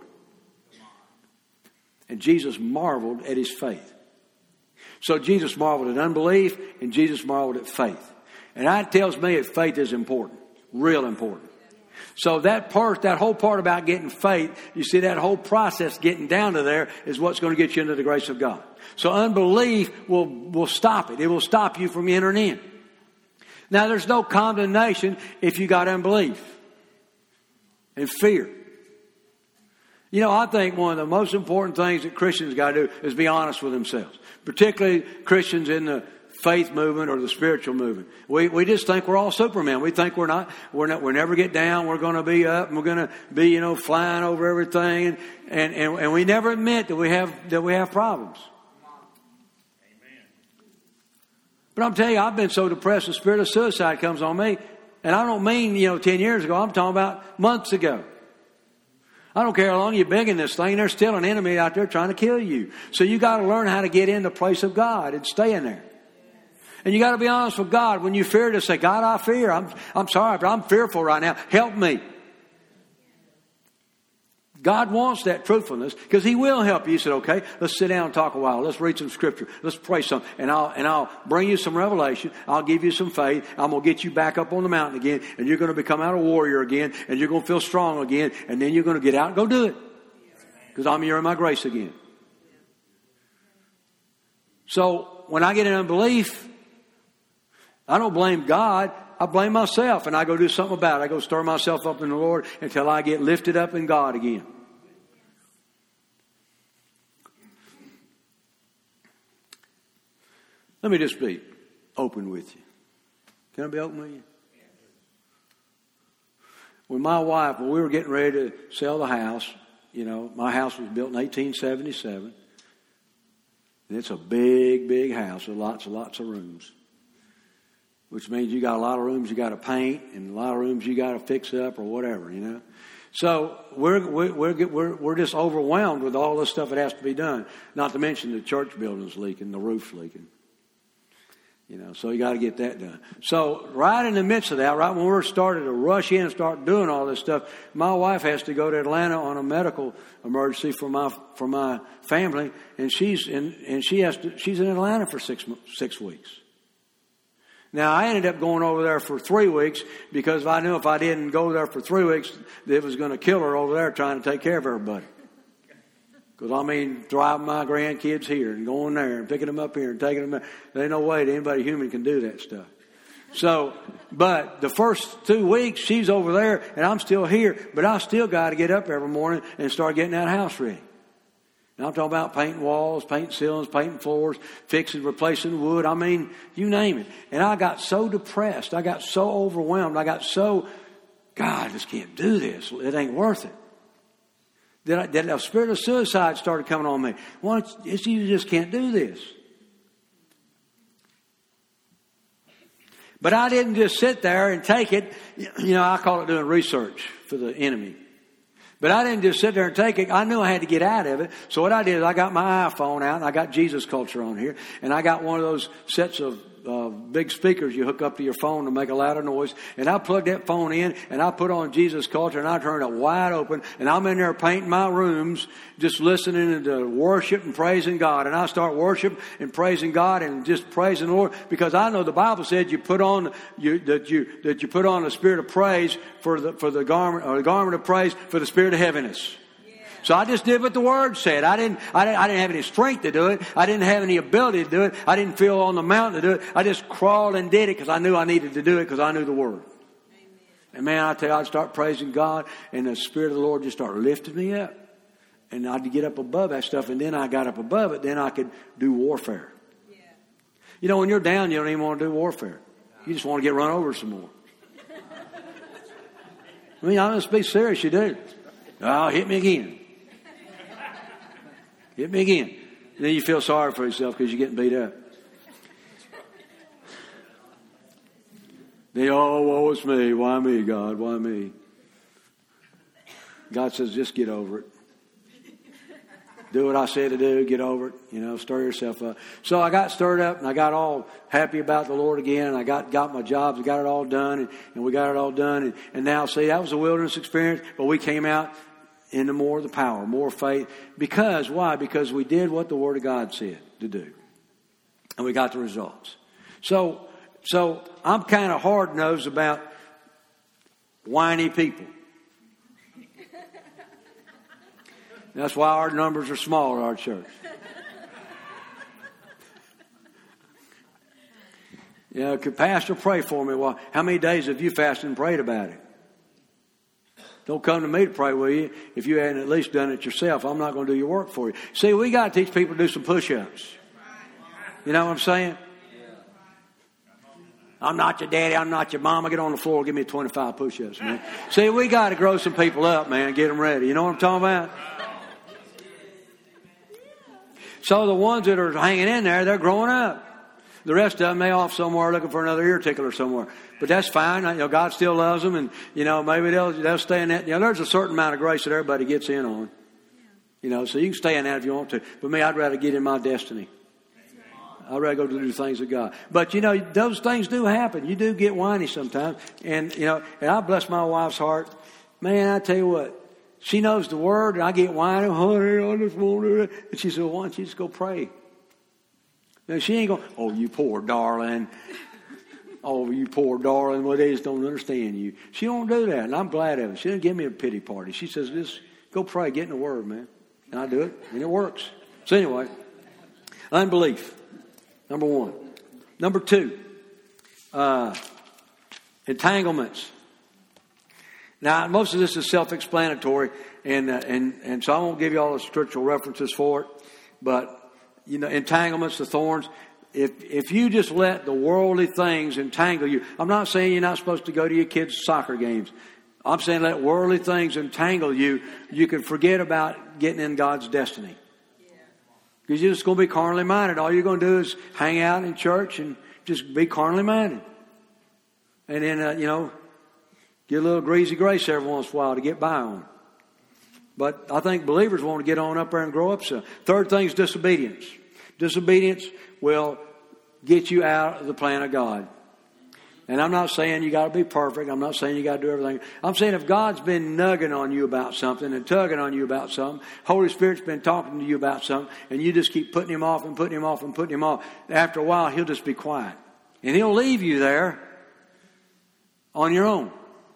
And Jesus marveled at his faith. So Jesus marveled at unbelief, and Jesus marveled at faith. And that tells me that faith is important, real important. So that part, that whole part about getting faith, you see that whole process getting down to there is what's going to get you into the grace of God. So unbelief will, will stop it. It will stop you from entering in. Now, there's no condemnation if you got unbelief and fear. You know, I think one of the most important things that Christians got to do is be honest with themselves, particularly Christians in the faith movement or the spiritual movement. We we just think we're all Superman. We think we're not. We're not. We never get down. We're going to be up, and we're going to be, you know, flying over everything, and, and and and we never admit that we have that we have problems. But I'm telling you, I've been so depressed, the spirit of suicide comes on me, and I don't mean, you know, ten years ago. I'm talking about months ago. I don't care how long you've been in this thing. There's still an enemy out there trying to kill you. So you got to learn how to get in the place of God and stay in there. And you got to be honest with God. When you fear, to say, God, I fear. I'm, I'm sorry, but I'm fearful right now. Help me. God wants that truthfulness because He will help you. You said, okay, let's sit down and talk a while. Let's read some scripture. Let's pray some. And I'll, and I'll bring you some revelation. I'll give you some faith. I'm going to get you back up on the mountain again. And you're going to become out a warrior again. And you're going to feel strong again. And then you're going to get out and go do it. Because I'm here in my grace again. So when I get in unbelief, I don't blame God. I blame myself, and I go do something about it. I go stir myself up in the Lord until I get lifted up in God again. Let me just be open with you. Can I be open with you? When my wife, when we were getting ready to sell the house, you know, my house was built in eighteen seventy-seven. And it's a big, big house with lots and lots of rooms. Which means you got a lot of rooms you got to paint and a lot of rooms you got to fix up or whatever, you know. So we're we're we're we're just overwhelmed with all this stuff that has to be done. Not to mention the church building's leaking, the roof's leaking. You know, so you got to get that done. So right in the midst of that, right when we're starting to rush in and start doing all this stuff, my wife has to go to Atlanta on a medical emergency for my for my family, and she's in and she has to she's in Atlanta for six six weeks. Now, I ended up going over there for three weeks because I knew if I didn't go there for three weeks, it was going to kill her over there trying to take care of everybody. Because, I mean, driving my grandkids here and going there and picking them up here and taking them there. There ain't no way that anybody human can do that stuff. So, but the first two weeks, she's over there and I'm still here. But I still got to get up every morning and start getting that house ready. And I'm talking about painting walls, painting ceilings, painting floors, fixing, replacing wood. I mean, you name it. And I got so depressed. I got so overwhelmed. I got so, God, I just can't do this. It ain't worth it. That, I, that a spirit of suicide started coming on me. Well, it's, it's, you just can't do this. But I didn't just sit there and take it. You know, I call it doing research for the enemy. But I didn't just sit there and take it. I knew I had to get out of it. So what I did is I got my iPhone out and I got Jesus Culture on here. And I got one of those sets of uh, big speakers you hook up to your phone to make a louder noise. And I plugged that phone in and I put on Jesus Culture and I turned it wide open. And I'm in there painting my rooms, just listening to worship and praising God. And I start worshiping and praising God and just praising the Lord. Because I know the Bible said you put on, you, that you, that you put on the spirit of praise for the, for the garment, or the garment of praise for the spirit of heaviness. So I just did what the Word said. I didn't, I didn't, I didn't have any strength to do it. I didn't have any ability to do it. I didn't feel on the mountain to do it. I just crawled and did it because I knew I needed to do it because I knew the Word. Amen. And man, I tell you, I'd start praising God and the Spirit of the Lord just started lifting me up. And I'd get up above that stuff, and then I got up above it, then I could do warfare. Yeah. You know, when you're down, you don't even want to do warfare. You just want to get run over some more. I mean, I'm just be serious, you do. Oh, hit me again. Hit me again. And then you feel sorry for yourself because you're getting beat up. They, oh, woe is me. Why me, God? Why me? God says, just get over it. Do what I said to do. Get over it. You know, stir yourself up. So I got stirred up and I got all happy about the Lord again. And I got, got my jobs and got it all done. And, and we got it all done. And, and now, see, that was a wilderness experience. But we came out into more of the power, more faith. Because, why? Because we did what the Word of God said to do. And we got the results. So, so I'm kind of hard-nosed about whiny people. That's why our numbers are small at our church. You know, could Pastor pray for me? Well, how many days have you fasted and prayed about it? Don't come to me to pray with you if you hadn't at least done it yourself. I'm not going to do your work for you. See, we got to teach people to do some push-ups. You know what I'm saying? I'm not your daddy. I'm not your mama. Get on the floor. Give me twenty-five push-ups, man. See, we got to grow some people up, man. Get them ready. You know what I'm talking about? So the ones that are hanging in there, they're growing up. The rest of them, they off somewhere looking for another ear tickler somewhere. But that's fine. You know, God still loves them, and you know maybe they'll they'll stay in that. You know, there's a certain amount of grace that everybody gets in on. You know, so you can stay in that if you want to. But me, I'd rather get in my destiny. I'd rather go do the things of God. But you know, those things do happen. You do get whiny sometimes, and you know, and I bless my wife's heart. Man, I tell you what, she knows the word, and I get whiny. Honey, I just want to. And she said, well, "Why don't you just go pray?" Now, she ain't going, oh, you poor darling. Oh, you poor darling. Well, they just don't understand you. She don't do that, and I'm glad of it. She didn't give me a pity party. She says, just go pray, get in the Word, man. And I do it, and it works. So anyway, unbelief, number one. Number two, uh, entanglements. Now, most of this is self-explanatory, and, uh, and, and so I won't give you all the scriptural references for it, but you know, entanglements, the thorns. If if you just let the worldly things entangle you, I'm not saying you're not supposed to go to your kids' soccer games. I'm saying let worldly things entangle you. You can forget about getting in God's destiny. Because you're just going to be carnally minded. All you're going to do is hang out in church and just be carnally minded. And then, uh, you know, get a little greasy grace every once in a while to get by on. But I think believers want to get on up there and grow up some. Third thing is disobedience. Disobedience will get you out of the plan of God. And I'm not saying you got to be perfect. I'm not saying you got to do everything. I'm saying if God's been nugging on you about something and tugging on you about something, Holy Spirit's been talking to you about something, and you just keep putting him off and putting him off and putting him off, after a while he'll just be quiet. And he'll leave you there on your own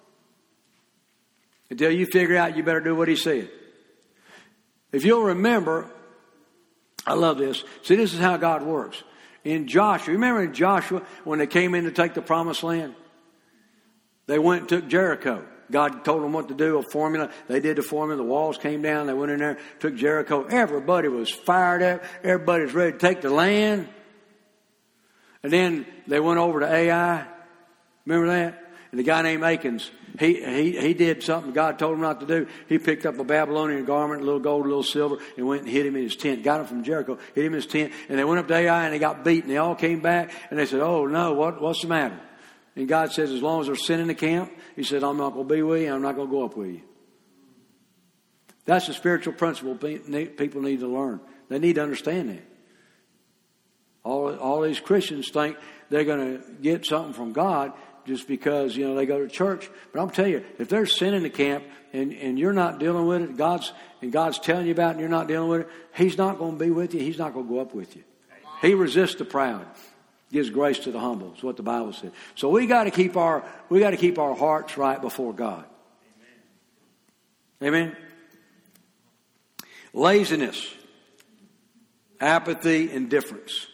until you figure out you better do what he said. If you'll remember, I love this. See, this is how God works. In Joshua, remember in Joshua when they came in to take the promised land? They went and took Jericho. God told them what to do, a formula. They did the formula. The walls came down. They went in there, took Jericho. Everybody was fired up. Everybody was ready to take the land. And then they went over to Ai. Remember that? And the guy named Achan, he, he, he did something God told him not to do. He picked up a Babylonian garment, a little gold, a little silver, and went and hid him in his tent. Got him from Jericho, hid him in his tent. And they went up to Ai and they got beaten. They all came back and they said, oh no, what, what's the matter? And God says, as long as there's sin in the camp, he said, I'm not going to be with you. I'm not going to go up with you. That's the spiritual principle people need to learn. They need to understand that. All, all these Christians think they're going to get something from God just because, you know, they go to church. But I'm telling you, if there's sin in the camp and, and you're not dealing with it, God's and God's telling you about it and you're not dealing with it, he's not going to be with you. He's not going to go up with you. He resists the proud, gives grace to the humble. Is what the Bible said. So we got to keep our we got to keep our hearts right before God. Amen. Amen. Laziness, apathy, indifference.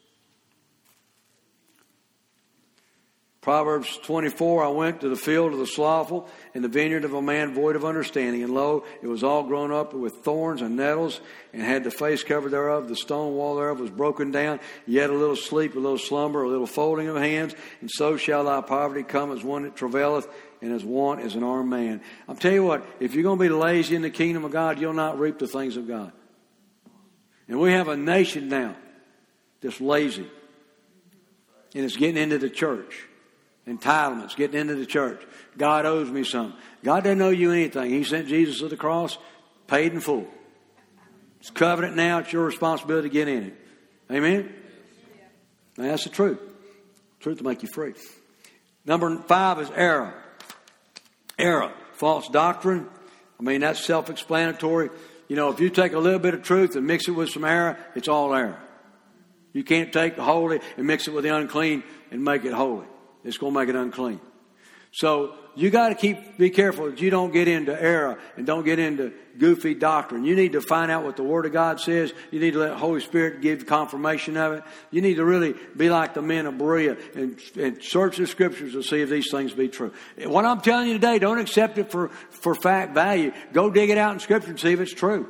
Proverbs twenty-four, I went to the field of the slothful and the vineyard of a man void of understanding. And lo, it was all grown up with thorns and nettles and had the face covered thereof. The stone wall thereof was broken down. Yet a little sleep, a little slumber, a little folding of hands. And so shall thy poverty come as one that travaileth and as want as an armed man. I'm telling you what, if you're going to be lazy in the kingdom of God, you'll not reap the things of God. And we have a nation now that's lazy. And it's getting into the church. Entitlements, getting into the church. God owes me something. God doesn't owe you anything. He sent Jesus to the cross, paid in full. It's covenant now. It's your responsibility to get in it. Amen? Now, that's the truth. Truth will make you free. Number five is error. Error. False doctrine. I mean, that's self-explanatory. You know, if you take a little bit of truth and mix it with some error, it's all error. You can't take the holy and mix it with the unclean and make it holy. It's going to make it unclean. So you got to keep, be careful that you don't get into error and don't get into goofy doctrine. You need to find out what the Word of God says. You need to let the Holy Spirit give confirmation of it. You need to really be like the men of Berea and, and search the Scriptures to see if these things be true. What I'm telling you today, don't accept it for, for fact value. Go dig it out in Scripture and see if it's true.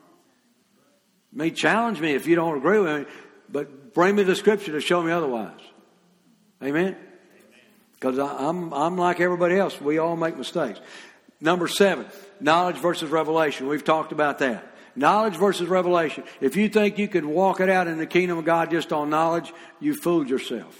I mean, challenge me if you don't agree with me, but bring me the Scripture to show me otherwise. Amen? Because I'm, I'm like everybody else. We all make mistakes. Number seven, knowledge versus revelation. We've talked about that. Knowledge versus revelation. If you think you could walk it out in the kingdom of God just on knowledge, you fooled yourself.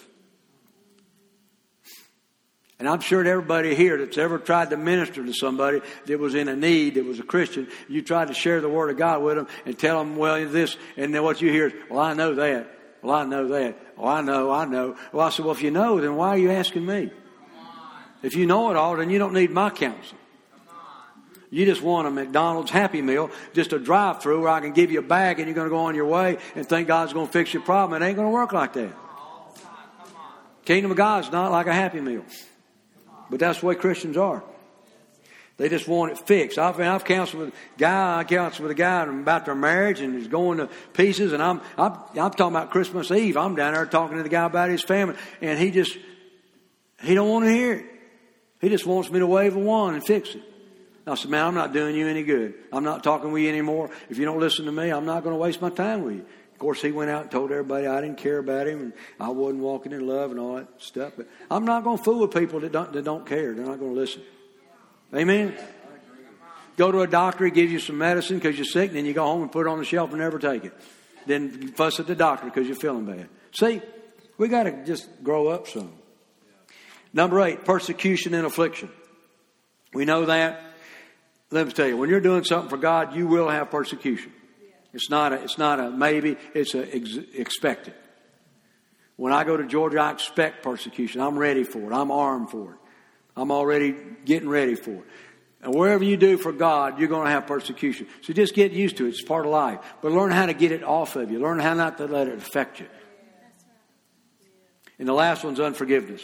And I'm sure that everybody here that's ever tried to minister to somebody that was in a need, that was a Christian, you tried to share the Word of God with them and tell them, well, this, and then what you hear is, well, I know that. Well, I know that. Oh, I know, I know. Well, I said, well, if you know, then why are you asking me? If you know it all, then you don't need my counsel. You just want a McDonald's Happy Meal, just a drive-through where I can give you a bag and you're going to go on your way and think God's going to fix your problem. It ain't going to work like that. Kingdom of God's not like a Happy Meal. But that's the way Christians are. They just want it fixed. I've, I've counseled with a guy, I counseled with a guy about their marriage and he's going to pieces. And I'm, I'm, I'm talking about Christmas Eve. I'm down there talking to the guy about his family. And he just, he don't want to hear it. He just wants me to wave a wand and fix it. I said, man, I'm not doing you any good. I'm not talking with you anymore. If you don't listen to me, I'm not going to waste my time with you. Of course, he went out and told everybody I didn't care about him and I wasn't walking in love and all that stuff. But I'm not going to fool with people that don't, that don't care. They're not going to listen. Amen? Go to a doctor, he gives you some medicine because you're sick, and then you go home and put it on the shelf and never take it. Then you fuss at the doctor because you're feeling bad. See, we got to just grow up some. Number eight, persecution and affliction. We know that. Let me tell you, when you're doing something for God, you will have persecution. It's not a, it's not a maybe, it's a ex- expected. When I go to Georgia, I expect persecution. I'm ready for it. I'm armed for it. I'm already getting ready for it. And wherever you do for God, you're going to have persecution. So just get used to it. It's part of life. But learn how to get it off of you. Learn how not to let it affect you. And the last one's unforgiveness.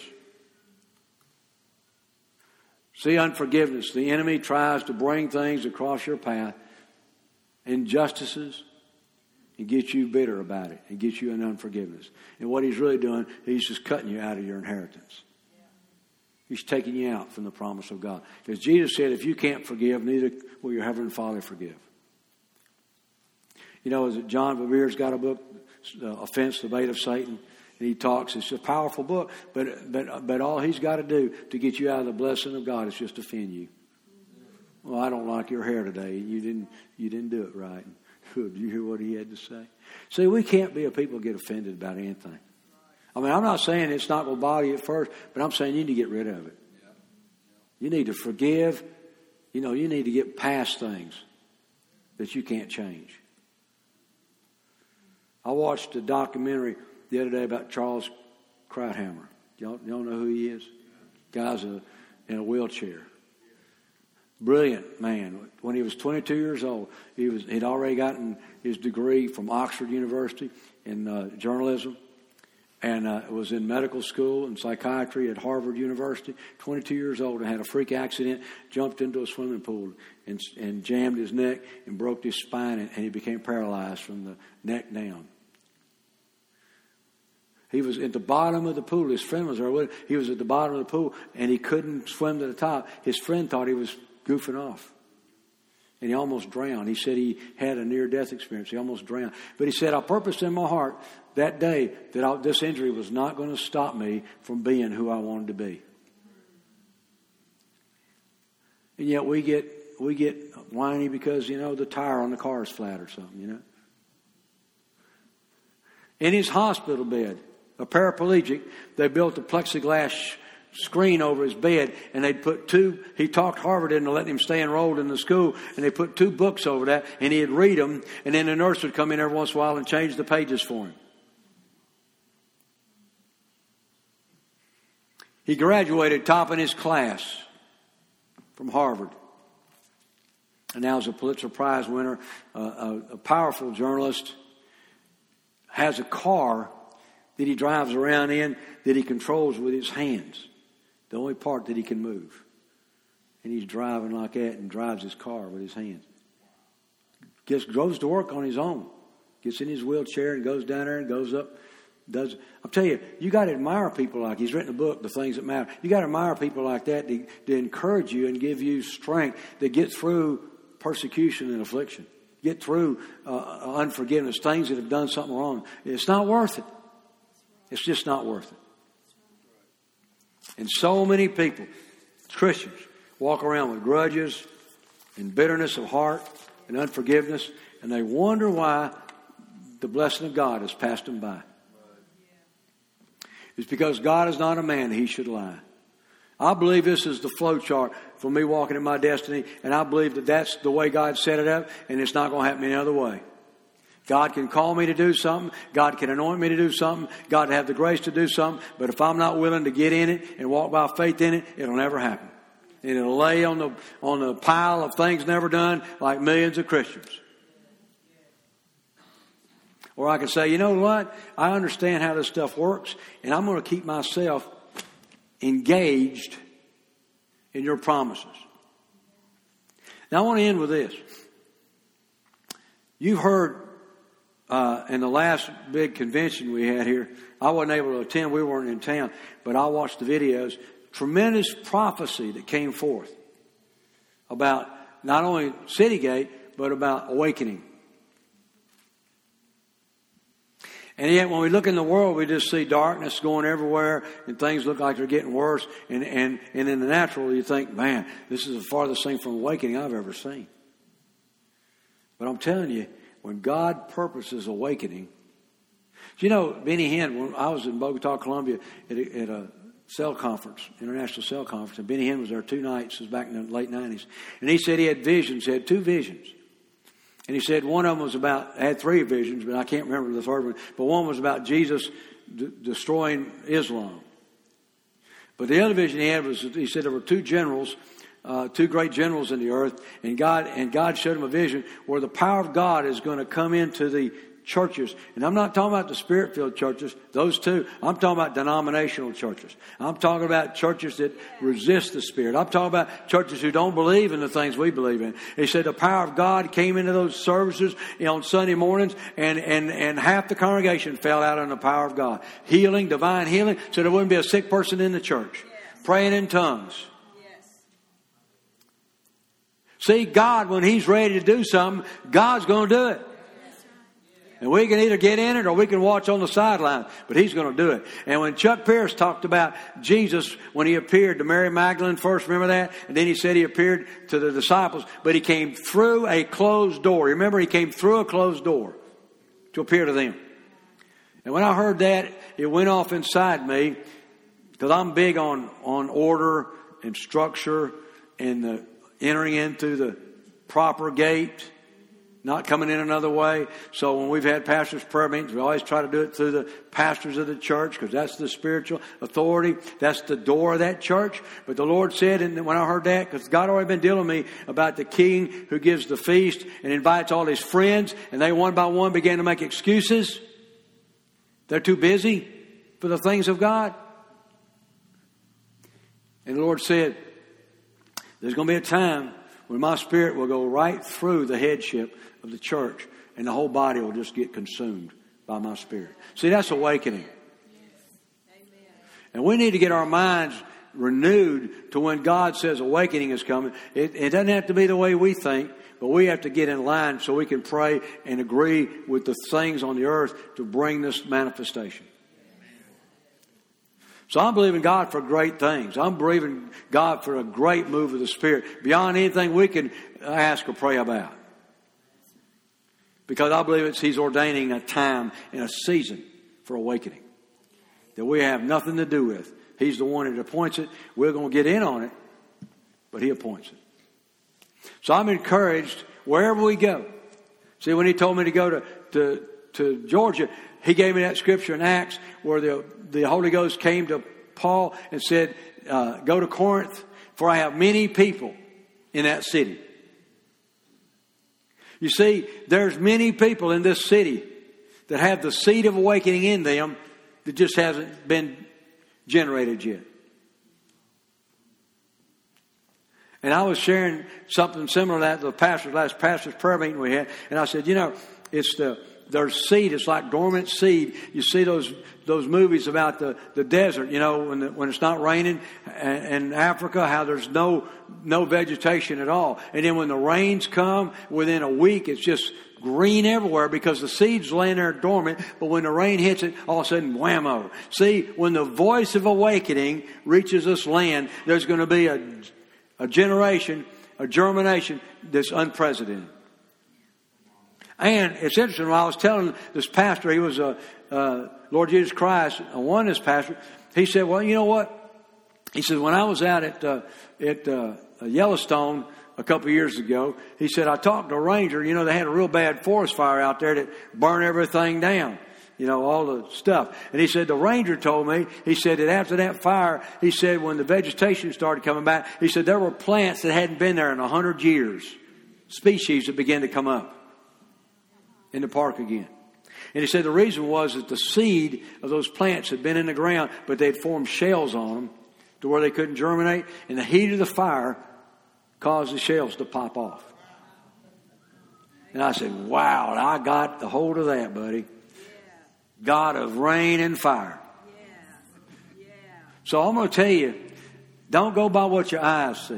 See, unforgiveness. The enemy tries to bring things across your path, injustices, and get you bitter about it and get you in unforgiveness. And what he's really doing, he's just cutting you out of your inheritance. He's taking you out from the promise of God. Because Jesus said, if you can't forgive, neither will your Heavenly Father forgive. You know, is it John Bevere's got a book, uh, Offense, the Bait of Satan. And he talks. It's a powerful book. But, but, but all he's got to do to get you out of the blessing of God is just offend you. Well, I don't like your hair today. You didn't, you didn't do it right. Did you hear what he had to say? See, we can't be a people who get offended about anything. I mean, I'm not saying it's not going to bother you at first, but I'm saying you need to get rid of it. You need to forgive. You know, you need to get past things that you can't change. I watched a documentary the other day about Charles Krauthammer. Y'all, y'all know who he is? Guy's a, in a wheelchair. Brilliant man. When he was twenty-two years old, he was he'd already gotten his degree from Oxford University in uh, journalism. And uh, was in medical school and psychiatry at Harvard University. twenty-two years old and had a freak accident, jumped into a swimming pool and, and jammed his neck and broke his spine, and, and he became paralyzed from the neck down. He was at the bottom of the pool. His friend was there with him. He was at the bottom of the pool and he couldn't swim to the top. His friend thought he was goofing off. And he almost drowned. He said he had a near-death experience. He almost drowned. But he said, I purposed in my heart that day that I, this injury was not going to stop me from being who I wanted to be. And yet we get we get whiny because, you know, the tire on the car is flat or something, you know. In his hospital bed, a paraplegic, they built a plexiglass screen over his bed, and they put two, he talked Harvard into letting him stay enrolled in the school, and they put two books over that, and he'd read them, and then the nurse would come in every once in a while and change the pages for him. He graduated top in his class from Harvard, and now is a Pulitzer Prize winner, uh, a, a powerful journalist, has a car that he drives around in that he controls with his hands. The only part that he can move. And he's driving like that and drives his car with his hands. Gets, goes to work on his own. Gets in his wheelchair and goes down there and goes up. Does I'll tell you, you got to admire people like he's written a book, The Things That Matter. You got to admire people like that to, to encourage you and give you strength to get through persecution and affliction. Get through uh, unforgiveness, things that have done something wrong. It's not worth it. It's just not worth it. And so many people, Christians, walk around with grudges and bitterness of heart and unforgiveness, and they wonder why the blessing of God has passed them by. It's because God is not a man that he should lie. I believe this is the flow chart for me walking in my destiny, and I believe that that's the way God set it up, and it's not going to happen any other way. God can call me to do something. God can anoint me to do something. God can have the grace to do something. But if I'm not willing to get in it and walk by faith in it, it'll never happen. And it'll lay on the on the pile of things never done like millions of Christians. Or I can say, you know what? I understand how this stuff works, and I'm going to keep myself engaged in your promises. Now I want to end with this. You've heard uh, in the last big convention we had here, I wasn't able to attend, we weren't in town, but I watched the videos. Tremendous prophecy that came forth about not only Citygate, but about awakening. And yet when we look in the world, we just see darkness going everywhere and things look like they're getting worse. And, and, and in the natural, you think, man, this is the farthest thing from awakening I've ever seen. But I'm telling you, when God purposes awakening, you know, Benny Hinn, when I was in Bogota, Colombia at a, at a cell conference, international cell conference, and Benny Hinn was there two nights, it was back in the late nineties. And he said he had visions, he had two visions. And he said one of them was about, I had three visions, but I can't remember the third one. But one was about Jesus d- destroying Islam. But the other vision he had was, he said there were two generals, uh, two great generals in the earth. And God, and God showed him a vision where the power of God is going to come into the churches. And I'm not talking about the Spirit-filled churches, those two. I'm talking about denominational churches. I'm talking about churches that resist the Spirit. I'm talking about churches who don't believe in the things we believe in. He said the power of God came into those services, you know, on Sunday mornings, and, and, and half the congregation fell out on the power of God. Healing, divine healing, so there wouldn't be a sick person in the church. Yes. Praying in tongues. Yes. See, God, when He's ready to do something, God's going to do it. And we can either get in it or we can watch on the sideline. But He's going to do it. And when Chuck Pierce talked about Jesus when He appeared to Mary Magdalene first, remember that? And then He said He appeared to the disciples. But He came through a closed door. Remember, He came through a closed door to appear to them. And when I heard that, it went off inside me. Because I'm big on, on order and structure and the entering into the proper gate. Not coming in another way. So when we've had pastors' prayer meetings, we always try to do it through the pastors of the church because that's the spiritual authority. That's the door of that church. But the Lord said, and when I heard that, because God already been dealing with me about the king who gives the feast and invites all his friends, and they one by one began to make excuses. They're too busy for the things of God. And the Lord said, there's going to be a time when my Spirit will go right through the headship of the church and the whole body will just get consumed by my Spirit. See, that's awakening. And we need to get our minds renewed to when God says awakening is coming. It, it doesn't have to be the way we think, but we have to get in line so we can pray and agree with the things on the earth to bring this manifestation. So I'm believing God for great things. I'm believing God for a great move of the Spirit beyond anything we can ask or pray about. Because I believe it's He's ordaining a time and a season for awakening that we have nothing to do with. He's the one that appoints it. We're going to get in on it, but He appoints it. So I'm encouraged wherever we go. See, when He told me to go to, to, to Georgia, He gave me that scripture in Acts where the, the Holy Ghost came to Paul and said, uh, go to Corinth, for I have many people in that city. You see, there's many people in this city that have the seed of awakening in them that just hasn't been generated yet. And I was sharing something similar to that to the pastor's last pastor's prayer meeting we had. And I said, you know, it's the, their seed. It's like dormant seed. You see those, those movies about the, the desert, you know, when the, when it's not raining in Africa, how there's no, no vegetation at all. And then when the rains come within a week, it's just green everywhere because the seed's laying there dormant. But when the rain hits it, all of a sudden, whammo. See, when the voice of awakening reaches this land, there's going to be a, a generation, a germination that's unprecedented. And it's interesting, when I was telling this pastor, he was a, uh, Lord Jesus Christ, a oneness pastor, he said, well, you know what? He said, when I was out at, uh, at, uh, Yellowstone a couple of years ago, he said, I talked to a ranger, you know, they had a real bad forest fire out there that burned everything down. You know, all the stuff. And he said, the ranger told me, he said that after that fire, he said when the vegetation started coming back, he said there were plants that hadn't been there in a hundred years. Species that began to come up in the park again. And he said the reason was that the seed of those plants had been in the ground, but they'd formed shells on them to where they couldn't germinate. And the heat of the fire caused the shells to pop off. And I said, wow, I got the hold of that, buddy. God of rain and fire. Yeah. Yeah. So I'm going to tell you, don't go by what your eyes see.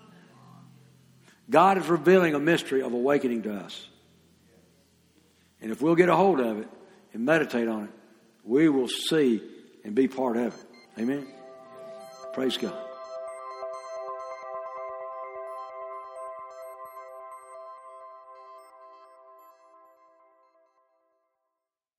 God is revealing a mystery of awakening to us. And if we'll get a hold of it and meditate on it, we will see and be part of it. Amen? Praise God.